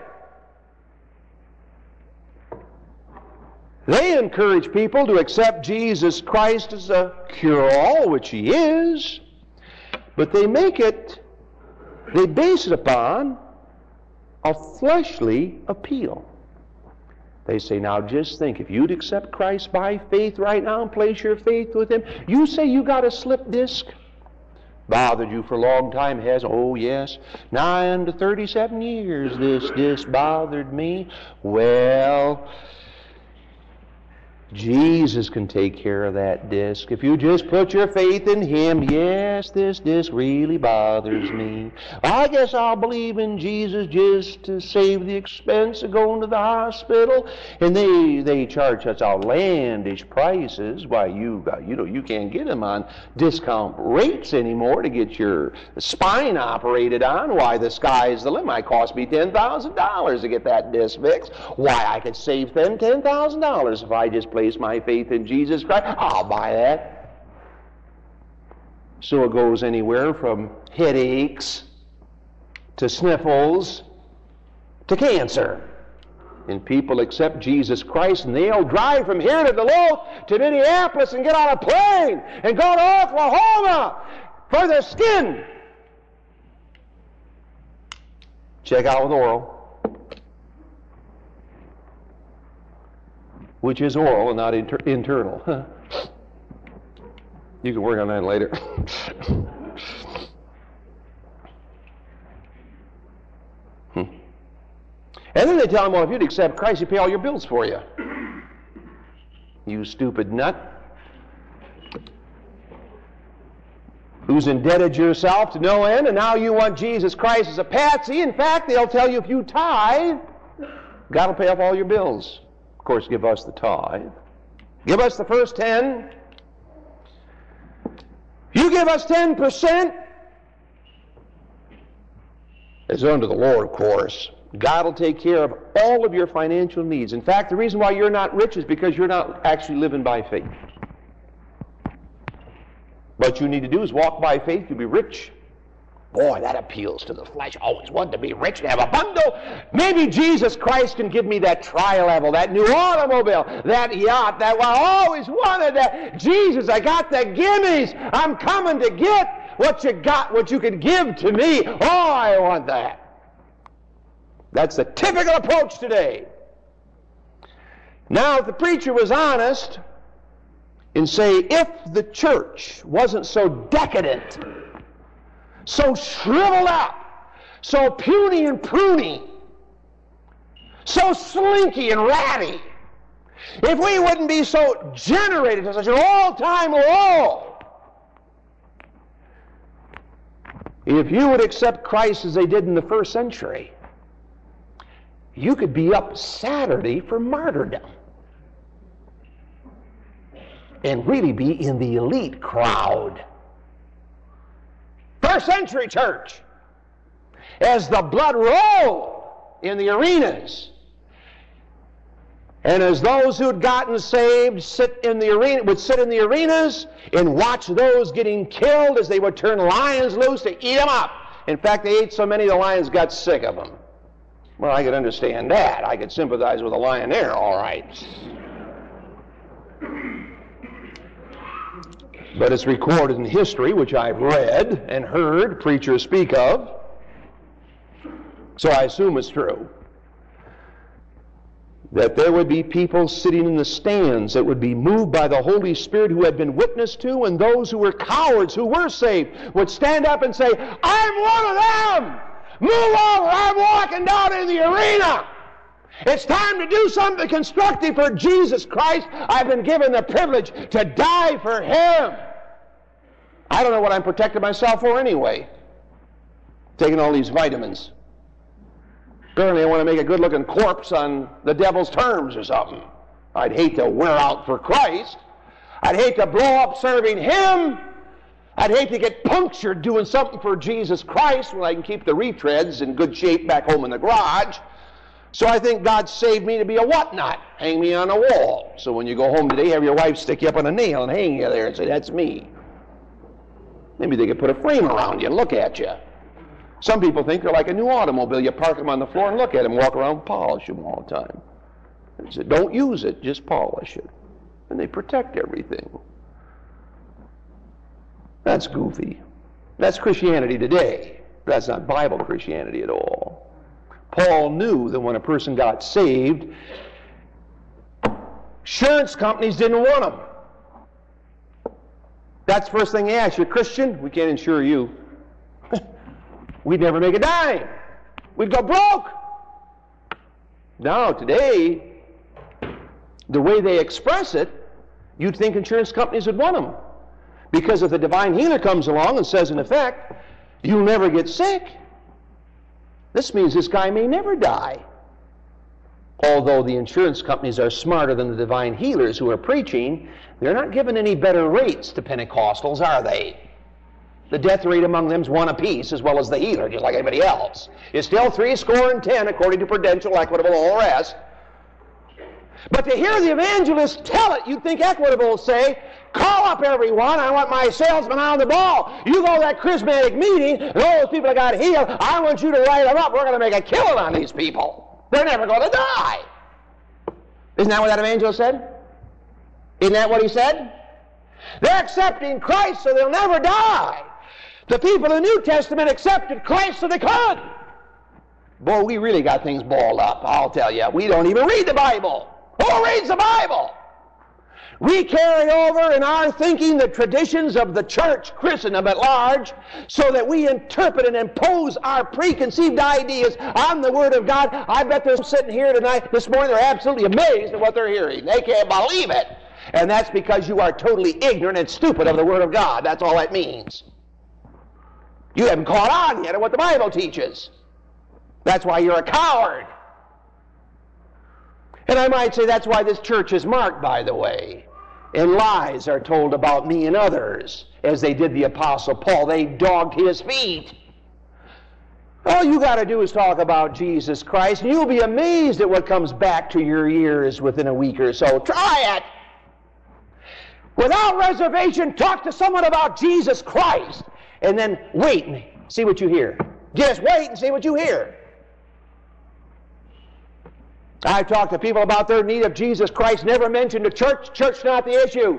Speaker 2: They encourage people to accept Jesus Christ as a cure-all, which he is, but they make it, they base it upon a fleshly appeal. They say, "Now just think, if you'd accept Christ by faith right now and place your faith with him, you say you got a slip disc. Bothered you for a long time, has? Oh, yes. Nine to thirty-seven years this disc bothered me. Well,
Speaker 1: Jesus can take care of that disc. If you just put your faith in Him, yes, this disc really bothers me. I guess I'll believe in Jesus just to save the expense of going to the hospital. And they they charge such outlandish prices. Why, you got, you know, you can't get them on discount rates anymore to get your spine operated on. Why, the sky's the limit. It cost me ten thousand dollars to get that disc fixed. Why, I could save them ten thousand dollars if I just place my faith in Jesus Christ. I'll buy that. So it goes anywhere from headaches to sniffles to cancer. And people accept Jesus Christ, and they'll drive from here to Duluth to Minneapolis and get on a plane and go to Oklahoma for their skin. Check out with oral. Which is oral and not inter- internal. You can work on that later. hmm. And then they tell them, well, if you'd accept Christ, He'd pay all your bills for you. You stupid nut. Who's indebted yourself to no end, and now you want Jesus Christ as a patsy. In fact, they'll tell you if you tithe, God will pay off all your bills. Of course, give us the tithe. Give us the first ten. You give us ten percent. It's unto the Lord, of course. God will take care of all of your financial needs. In fact, the reason why you're not rich is because you're not actually living by faith. What you need to do is walk by faith. You'll be rich. Boy, that appeals to the flesh. Always wanted to be rich and have a bundle. Maybe Jesus Christ can give me that tri-level, that new automobile, that yacht, that I always wanted. That Jesus, I got the gimmies. I'm coming to get what you got, what you could give to me. Oh, I want that. That's the typical approach today. Now, if the preacher was honest and say, if the church wasn't so decadent, so shriveled up, so puny and pruny, so slinky and ratty, if we wouldn't be so generated to such an all-time low, if you would accept Christ as they did in the first century, you could be up Saturday for martyrdom and really be in the elite crowd. First century church, as the blood rolled in the arenas, and as those who had gotten saved sit in the arena would sit in the arenas and watch those getting killed as they would turn lions loose to eat them up. In fact, they ate so many the lions got sick of them. Well, I could understand that. I could sympathize with a lion there, all right. But it's recorded in history, which I've read and heard preachers speak of, so I assume it's true, that there would be people sitting in the stands that would be moved by the Holy Spirit who had been witnessed to, and those who were cowards, who were saved, would stand up and say, I'm one of them! Move over! I'm walking down in the arena! It's time to do something constructive for Jesus Christ. I've been given the privilege to die for Him. I don't know what I'm protecting myself for anyway. Taking all these vitamins. Apparently I want to make a good-looking corpse on the devil's terms or something. I'd hate to wear out for Christ. I'd hate to blow up serving Him. I'd hate to get punctured doing something for Jesus Christ when I can keep the retreads in good shape back home in the garage. So I think God saved me to be a whatnot. Hang me on a wall. So when you go home today, have your wife stick you up on a nail and hang you there and say, that's me. Maybe they could put a frame around you and look at you. Some people think they're like a new automobile. You park them on the floor and look at them, walk around and polish them all the time. They say, don't use it, just polish it. And they protect everything. That's goofy. That's Christianity today. That's not Bible Christianity at all. Paul knew that when a person got saved, insurance companies didn't want them. That's the first thing they ask. You're a Christian? We can't insure you. We'd never make a dime. We'd go broke. Now, today,
Speaker 3: the way they express it, you'd think insurance companies would want them. Because if the divine healer comes along and says, in effect, you'll never get sick, this means this guy may never die. Although the insurance companies are smarter than the divine healers who are preaching, they're not giving any better rates to Pentecostals, are they? The death rate among them is one apiece, as well as the healer, just like anybody else. It's still three score and ten, according to Prudential, Equitable, all the rest. But to hear the evangelist tell it, you'd think Equitable will say, call up everyone, I want my salesman on the ball. You go to that charismatic meeting, and all those people that got healed, I want you to write them up. We're going to make a killing on these people. They're never going to die. Isn't that what that evangelist said? Isn't that what he said? They're accepting Christ so they'll never die. The people in the New Testament accepted Christ so they could. Boy, we really got things balled up, I'll tell you. We don't even read the Bible. Who reads the Bible? We carry over in our thinking the traditions of the church, Christendom at large, so that we interpret and impose our preconceived ideas on the Word of God. I bet they're sitting here tonight, this morning, they're absolutely amazed at what they're hearing. They can't believe it. And that's because you are totally ignorant and stupid of the Word of God. That's all that means. You haven't caught on yet at what the Bible teaches. That's why you're a coward. And I might say that's why this church is marked, by the way. And lies are told about me and others, as they did the Apostle Paul. They dogged his feet. All you got to do is talk about Jesus Christ, and you'll be amazed at what comes back to your ears within a week or so. Try it. Without reservation, talk to someone about Jesus Christ, and then wait and see what you hear. Just wait and see what you hear. I've talked to people about their need of Jesus Christ, never mentioned the church. Church not the issue.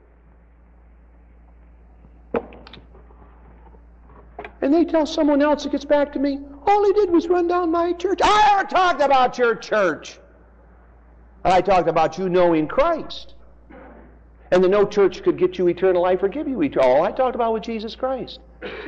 Speaker 3: And they tell someone else that gets back to me, all he did was run down my church. I never talked about your church. I talked about you knowing Christ. And that no church could get you eternal life or give you eternal life. All I talked about was Jesus Christ.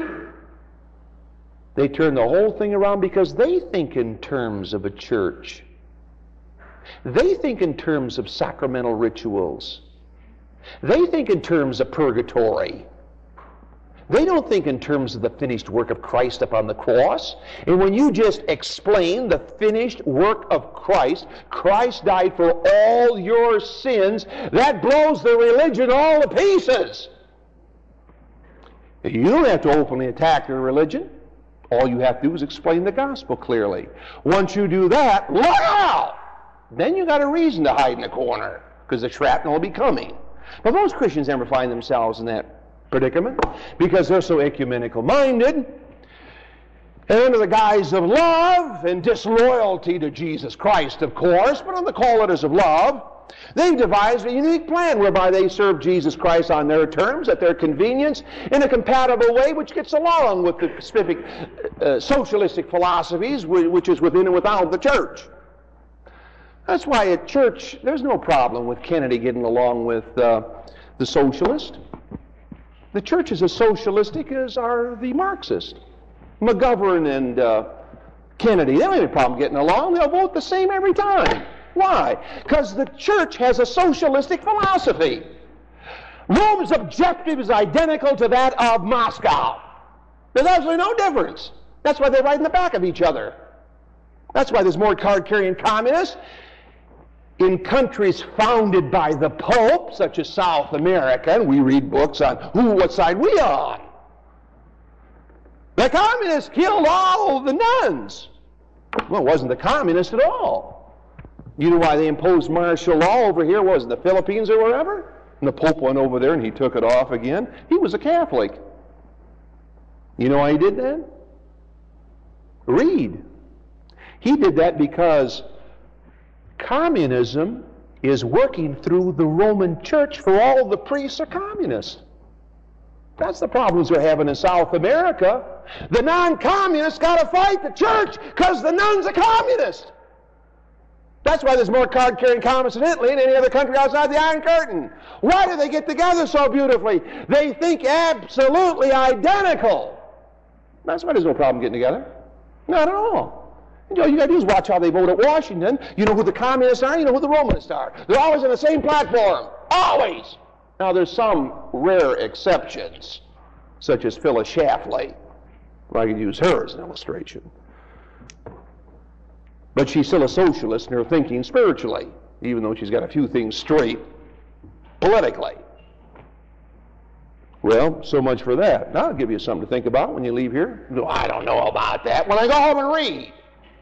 Speaker 3: They turn the whole thing around because they think in terms of a church. They think in terms of sacramental rituals. They think in terms of purgatory. They don't think in terms of the finished work of Christ upon the cross. And when you just explain the finished work of Christ, Christ died for all your sins, that blows the religion all to pieces. You don't have to openly attack your religion. All you have to do is explain the gospel clearly. Once you do that, look out! Then you got a reason to hide in the corner, because the shrapnel will be coming. But most Christians never find themselves in that predicament because they're so ecumenical minded, and under the guise of love and disloyalty to Jesus Christ, of course, but on the call letters of love, they've devised a unique plan whereby they serve Jesus Christ on their terms, at their convenience, in a compatible way which gets along with the specific uh, socialistic philosophies which is within and without the church. That's why at church there's no problem with Kennedy getting along with uh, the socialist. The church is as socialistic as are the Marxists. McGovern and uh, Kennedy, they don't have any problem getting along. They'll vote the same every time. Why? Because the church has a socialistic philosophy. Rome's objective is identical to that of Moscow. There's absolutely no difference. That's why they're right in the back of each other. That's why there's more card-carrying communists in countries founded by the Pope, such as South America, and we read books on who, what side we are on. The communists killed all the nuns. Well, it wasn't the communists at all. You know why they imposed martial law over here? Was it the Philippines or wherever? And the Pope went over there and he took it off again. He was a Catholic. You know why he did that? Read. He did that because communism is working through the Roman Church, for all the priests are communists. That's the problems we're having in South America. The non-communists got to fight the church because the nuns are communists. That's why there's more card-carrying communists in Italy than any other country outside the Iron Curtain. Why do they get together so beautifully? They think absolutely identical. That's why there's no problem getting together. Not at all. All you got to do is watch how they vote at Washington. You know who the communists are, you know who the Romanists are. They're always on the same platform. Always. Now, there's some rare exceptions, such as Phyllis Schlafly. I could use her as an illustration. But she's still a socialist in her thinking spiritually, even though she's got a few things straight politically. Well, so much for that. Now, I'll give you something to think about when you leave here. No, I don't know about that. When I go home and read.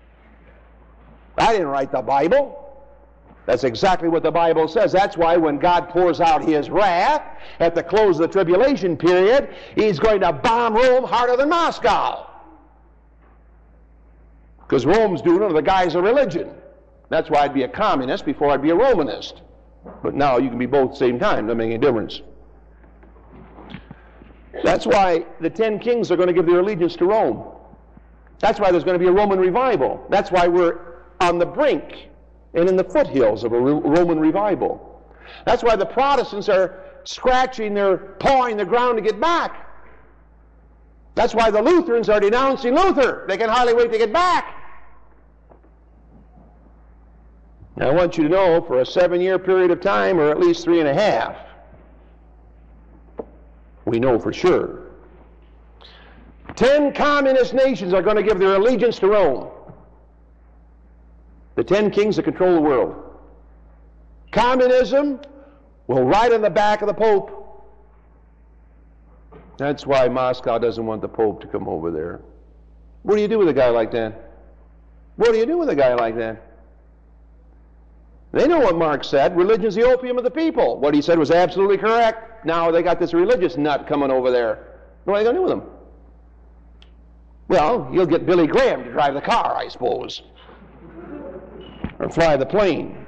Speaker 3: I didn't write the Bible. That's exactly what the Bible says. That's why when God pours out His wrath at the close of the tribulation period, He's going to bomb Rome harder than Moscow. Because Rome's doing it under the guise of religion. That's why I'd be a communist before I'd be a Romanist. But now you can be both at the same time. Doesn't make any difference. That's why the ten kings are going to give their allegiance to Rome. That's why there's going to be a Roman revival. That's why we're on the brink and in the foothills of a Roman revival. That's why the Protestants are scratching their, pawing the ground to get back. That's why the Lutherans are denouncing Luther. They can hardly wait to get back. Now I want you to know, for a seven-year period of time, or at least three and a half, we know for sure, ten communist nations are going to give their allegiance to Rome. The ten kings that control the world. Communism will ride on the back of the Pope. That's why Moscow doesn't want the Pope to come over there. What do you do with a guy like that? What do you do with a guy like that? They know what Marx said. Religion's the opium of the people. What he said was absolutely correct. Now they got this religious nut coming over there. What are they going to do with him? Well, you'll get Billy Graham to drive the car, I suppose. Or fly the plane.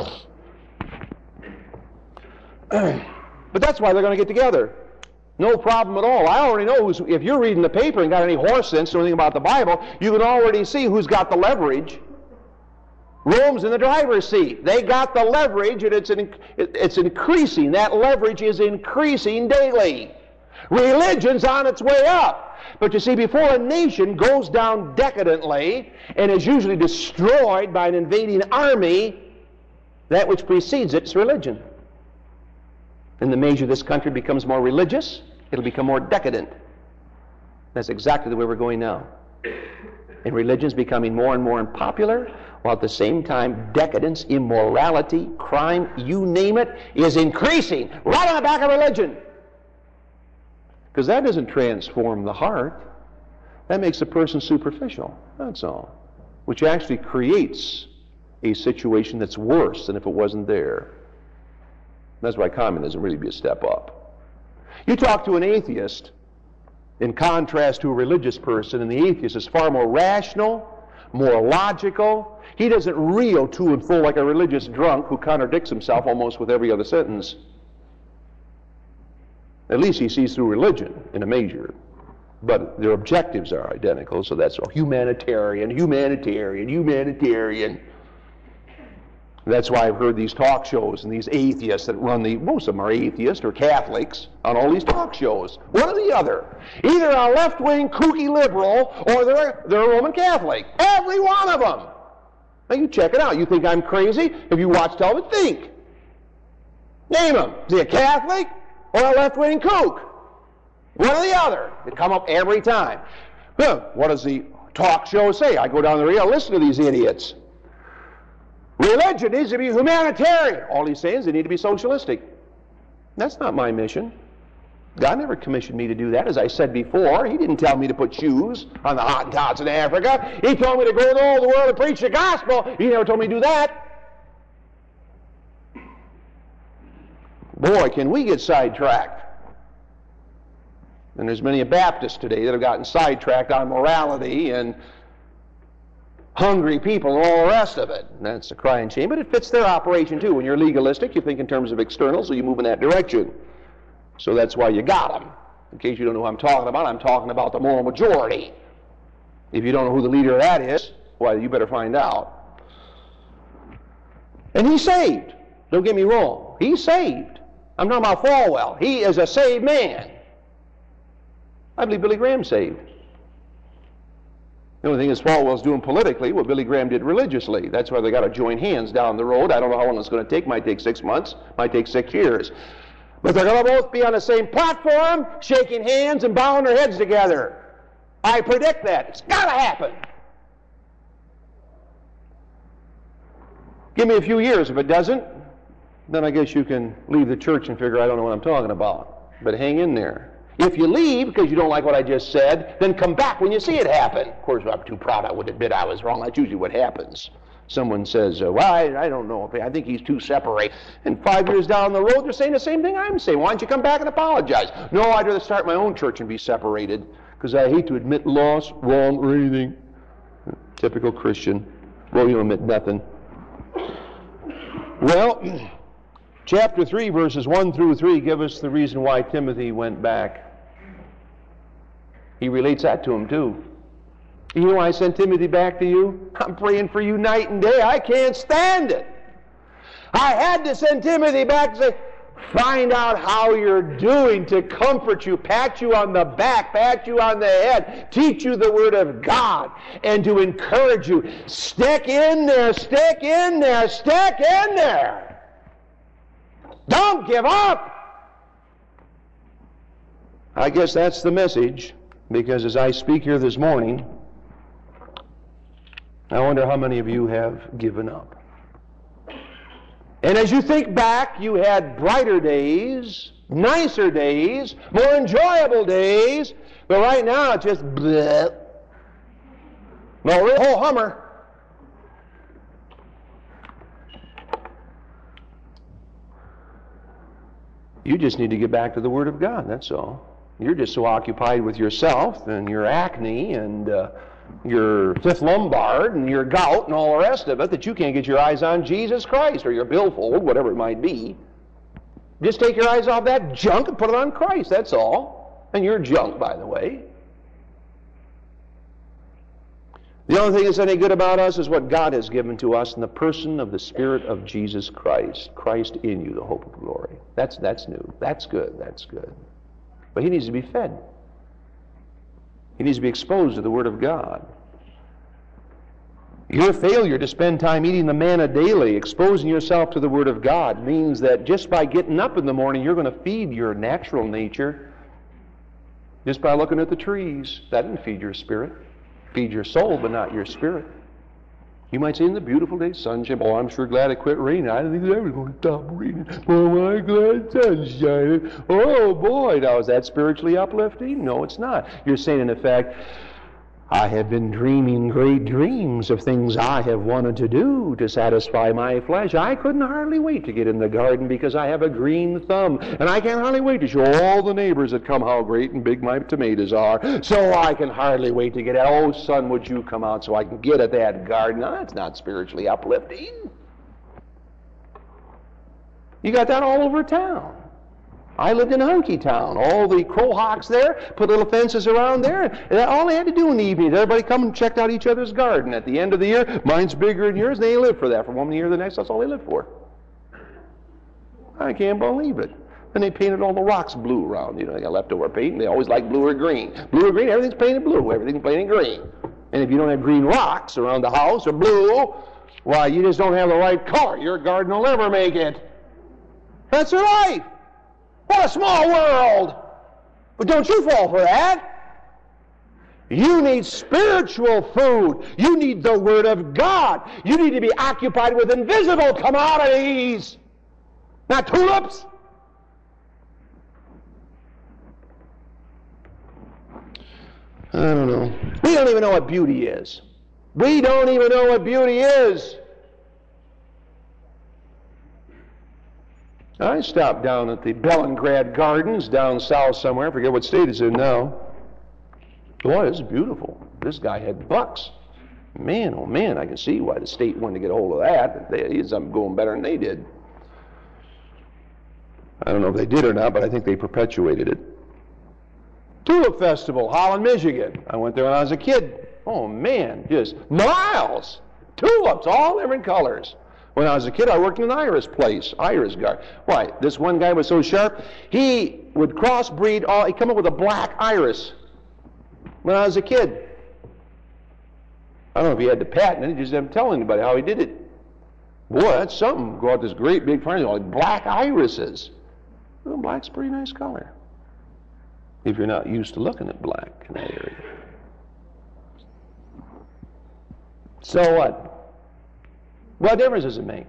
Speaker 3: But that's why they're going to get together. No problem at all. I already know who's, if you're reading the paper and got any horse sense or anything about the Bible, you can already see who's got the leverage. Rome's in the driver's seat. They got the leverage, and it's, in, it's increasing. That leverage is increasing daily. Religion's on its way up. But you see, before a nation goes down decadently and is usually destroyed by an invading army, that which precedes it is religion. And the measure this country becomes more religious, it'll become more decadent. That's exactly the way we're going now. And religion's becoming more and more unpopular, while at the same time decadence, immorality, crime, you name it, is increasing right on the back of religion. Because that doesn't transform the heart. That makes a person superficial, that's all. Which actually creates a situation that's worse than if it wasn't there. That's why communism really be a step up. You talk to an atheist, in contrast to a religious person, and the atheist is far more rational, more logical. He doesn't reel to and fro like a religious drunk who contradicts himself almost with every other sentence. At least he sees through religion in a measure. But their objectives are identical, so that's all. Humanitarian, humanitarian, humanitarian. That's why I've heard these talk shows and these atheists that run the, most of them are atheists or Catholics on all these talk shows. One or the other. Either a left-wing kooky liberal or they're, they're a Roman Catholic. Every one of them. Now you check it out. You think I'm crazy? If you watch television, think. Name them. Is he a Catholic or a left-wing kook? One or the other. They come up every time. Huh, what does the talk show say? I go down the rail, listen to these idiots. Religion needs to be humanitarian. All he's saying is they need to be socialistic. That's not my mission. God never commissioned me to do that. As I said before, He didn't tell me to put shoes on the Hottentots in Africa. He told me to go to all the world and preach the gospel. He never told me to do that. Boy, can we get sidetracked. And there's many a Baptist today that have gotten sidetracked on morality and hungry people and all the rest of it. And that's a crying shame, but it fits their operation too. When you're legalistic, you think in terms of external, so you move in that direction. So that's why you got them. In case you don't know who I'm talking about, I'm talking about the moral majority. If you don't know who the leader of that is, well, you better find out. And he's saved. Don't get me wrong. He's saved. I'm talking about Falwell. He is a saved man. I believe Billy Graham's saved. The only thing is Falwell's doing politically what Billy Graham did religiously. That's why they got to join hands down the road. I don't know how long it's going to take. Might take six months. Might take six years. But they're going to both be on the same platform, shaking hands and bowing their heads together. I predict that. It's got to happen. Give me a few years. If it doesn't, then I guess you can leave the church and figure I don't know what I'm talking about. But hang in there. If you leave because you don't like what I just said, then come back when you see it happen. Of course, I'm too proud I would admit I was wrong. That's usually what happens. Someone says, uh, well, I, I don't know. I think he's too separate. And five years down the road, they're saying the same thing I'm saying. Why don't you come back and apologize? No, I'd rather start my own church and be separated because I hate to admit loss, wrong, or anything. Typical Christian. Well, you don't admit nothing. Well, chapter three, verses one through three give us the reason why Timothy went back. He relates that to him, too. You know why I sent Timothy back to you? I'm praying for you night and day. I can't stand it. I had to send Timothy back to say, find out how you're doing, to comfort you, pat you on the back, pat you on the head, teach you the Word of God, and to encourage you. Stick in there, stick in there, stick in there. Don't give up. I guess that's the message, because as I speak here this morning, I wonder how many of you have given up. And as you think back, you had brighter days, nicer days, more enjoyable days, but right now it's just bleh. No, real whole Hummer. You just need to get back to the Word of God, that's all. You're just so occupied with yourself and your acne and uh, your fifth lumbar and your gout and all the rest of it that you can't get your eyes on Jesus Christ or your billfold, whatever it might be. Just take your eyes off that junk and put it on Christ, that's all. And you're junk, by the way. The only thing that's any good about us is what God has given to us in the person of the Spirit of Jesus Christ. Christ in you, the hope of glory. That's, that's new. That's good. That's good. But he needs to be fed. He needs to be exposed to the Word of God. Your failure to spend time eating the manna daily, exposing yourself to the Word of God, means that just by getting up in the morning, you're going to feed your natural nature. Just by looking at the trees, that didn't feed your spirit. Feed your soul, but not your spirit. You might say, in the beautiful day, sunshine, oh, I'm sure glad it quit raining. I didn't think it was ever going to stop raining. Oh, I'm glad sun's shining. Oh, boy, now is that spiritually uplifting? No, it's not. You're saying, in effect, I have been dreaming great dreams of things I have wanted to do to satisfy my flesh. I couldn't hardly wait to get in the garden because I have a green thumb. And I can't hardly wait to show all the neighbors that come how great and big my tomatoes are. So I can hardly wait to get out. Oh, son, would you come out so I can get at that garden? No, that's not spiritually uplifting. You got that all over town. I lived in Hunky Town. All the Crowhawks there, put little fences around there, and all they had to do in the evening, everybody come and checked out each other's garden. At the end of the year, mine's bigger than yours, and they live for that. From one year to the next, that's all they live for. I can't believe it. And they painted all the rocks blue around. You know, they got leftover paint, and they always like blue or green. Blue or green, everything's painted blue. Everything's painted green. And if you don't have green rocks around the house or blue, why, you just don't have the right color. Your garden will never make it. That's their life. What a small world! But don't you fall for that. You need spiritual food. You need the Word of God. You need to be occupied with invisible commodities, not tulips. I don't know. We don't even know what beauty is. We don't even know what beauty is. I stopped down at the Bellingrad Gardens down south somewhere. I forget what state it's in now. Boy, this is beautiful. This guy had bucks. Man, oh man, I can see why the state wanted to get a hold of that. They had something going better than they did. I don't know if they did or not, but I think they perpetuated it. Tulip Festival, Holland, Michigan. I went there when I was a kid. Oh man, just miles. Tulips, all different colors. When I was a kid, I worked in an iris place, iris garden. Why? This one guy was so sharp, he would crossbreed all, he'd come up with a black iris when I was a kid. I don't know if he had the patent, he just didn't tell anybody how he did it. Boy, that's something. Go out this great big furnace, like black irises. Well, black's a pretty nice color, if you're not used to looking at black in that area. So what? What difference does it make?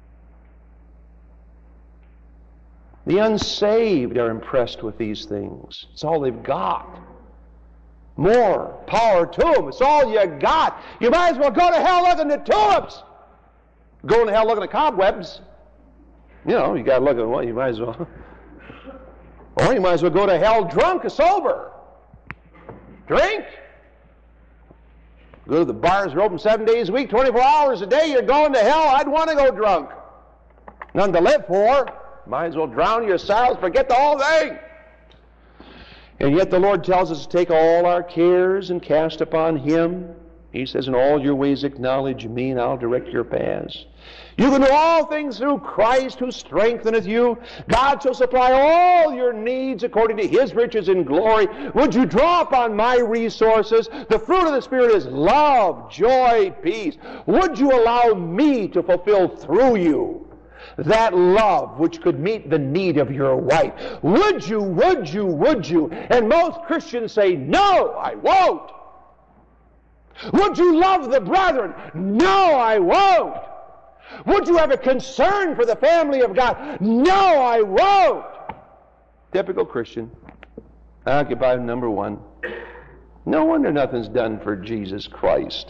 Speaker 3: The unsaved are impressed with these things. It's all they've got. More power to them. It's all you got. You might as well go to hell looking at tulips. Going to hell looking at cobwebs. You know, you got to look at what you might as well. Or you might as well go to hell drunk or sober. Drink. Go to the bars, are open seven days a week, twenty-four hours a day. You're going to hell. I'd want to go drunk. Nothing to live for. Might as well drown your sorrows, forget the whole thing. And yet the Lord tells us to take all our cares and cast upon Him. He says, in all your ways acknowledge me, and I'll direct your paths. You can do all things through Christ who strengtheneth you. God shall supply all your needs according to His riches in glory. Would you draw upon my resources? The fruit of the Spirit is love, joy, peace. Would you allow me to fulfill through you that love which could meet the need of your wife? Would you, would you, would you? And most Christians say, no, I won't. Would you love the brethren? No, I won't. Would you have a concern for the family of God? No, I won't. Typical Christian. Occupied number one. No wonder nothing's done for Jesus Christ.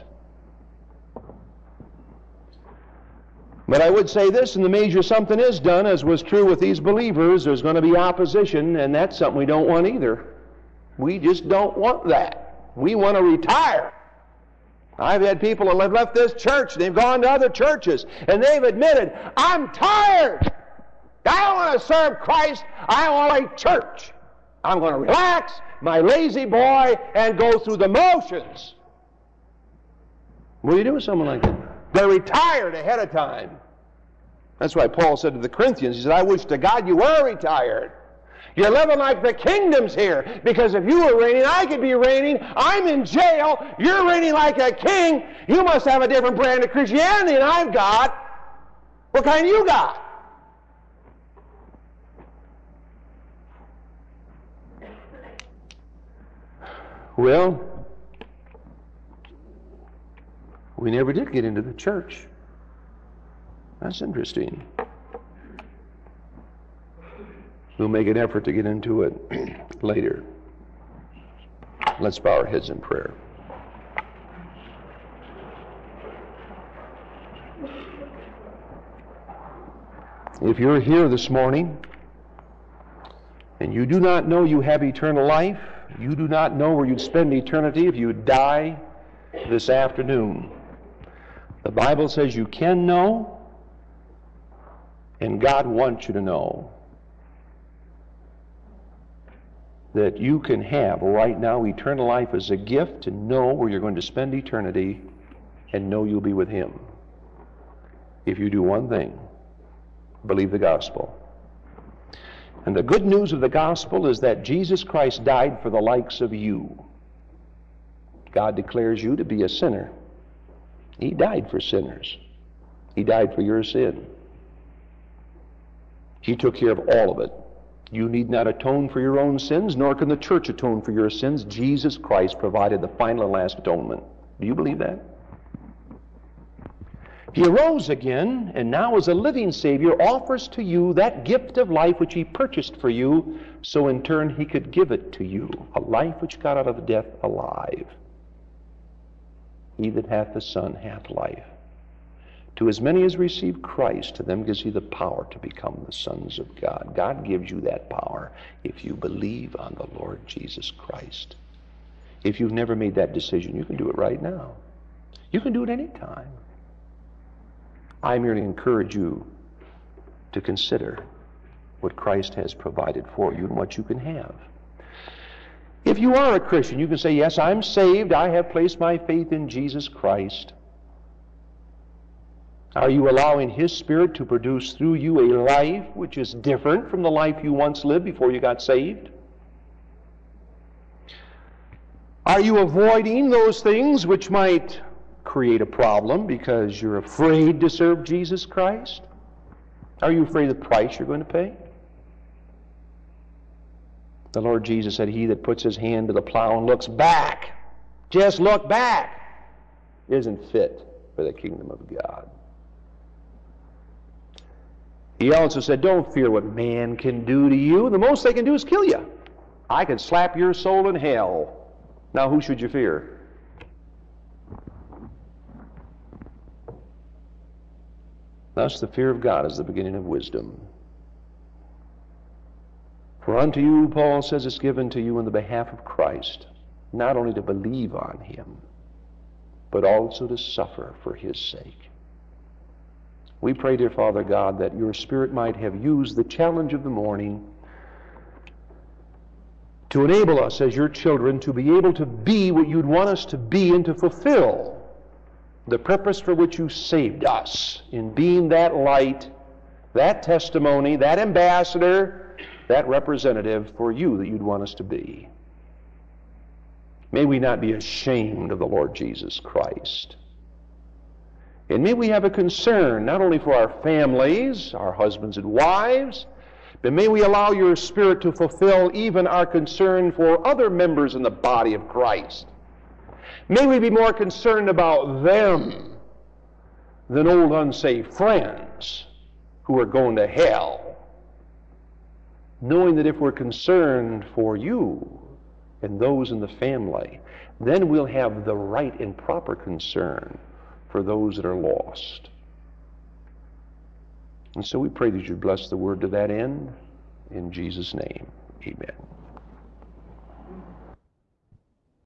Speaker 3: But I would say this, in the measure something is done, as was true with these believers, there's going to be opposition, and that's something we don't want either. We just don't want that. We want to retire. I've had people that have left this church, they've gone to other churches, and they've admitted, I'm tired. I don't want to serve Christ. I want a church. I'm going to relax, my lazy boy, and go through the motions. What do you do with someone like that? They're retired ahead of time. That's why Paul said to the Corinthians, he said, I wish to God you were retired. You're living like the kingdom's here, because if you were reigning, I could be reigning. I'm in jail. You're reigning like a king. You must have a different brand of Christianity than I've got. What kind you got? Well, we never did get into the church. That's interesting. We'll make an effort to get into it later. Let's bow our heads in prayer. If you're here this morning and you do not know you have eternal life, you do not know where you'd spend eternity if you die this afternoon, the Bible says you can know, and God wants you to know that you can have right now eternal life as a gift, to know where you're going to spend eternity and know you'll be with Him. If you do one thing, believe the gospel. And the good news of the gospel is that Jesus Christ died for the likes of you. God declares you to be a sinner. He died for sinners. He died for your sin. He took care of all of it. You need not atone for your own sins, nor can the church atone for your sins. Jesus Christ provided the final and last atonement. Do you believe that? He arose again, and now as a living Savior offers to you that gift of life which He purchased for you, so in turn He could give it to you, a life which got out of death alive. He that hath the Son hath life. To as many as receive Christ, to them gives He the power to become the sons of God. God gives you that power if you believe on the Lord Jesus Christ. If you've never made that decision, you can do it right now. You can do it any time. I merely encourage you to consider what Christ has provided for you and what you can have. If you are a Christian, you can say, yes, I'm saved. I have placed my faith in Jesus Christ. Are you allowing His Spirit to produce through you a life which is different from the life you once lived before you got saved? Are you avoiding those things which might create a problem because you're afraid to serve Jesus Christ? Are you afraid of the price you're going to pay? The Lord Jesus said, he that puts his hand to the plow and looks back, just look back, isn't fit for the kingdom of God. He also said, don't fear what man can do to you. The most they can do is kill you. I can slap your soul in hell. Now who should you fear? Thus the fear of God is the beginning of wisdom. For unto you, Paul says, is given to you in the behalf of Christ, not only to believe on him, but also to suffer for his sake. We pray, dear Father God, that your Spirit might have used the challenge of the morning to enable us as your children to be able to be what you'd want us to be and to fulfill the purpose for which you saved us in being that light, that testimony, that ambassador, that representative for you that you'd want us to be. May we not be ashamed of the Lord Jesus Christ. And may we have a concern not only for our families, our husbands and wives, but may we allow your Spirit to fulfill even our concern for other members in the body of Christ. May we be more concerned about them than old unsaved friends who are going to hell. Knowing that if we're concerned for you and those in the family, then we'll have the right and proper concern for those that are lost. And so we pray that you bless the word to that end. In Jesus' name, amen.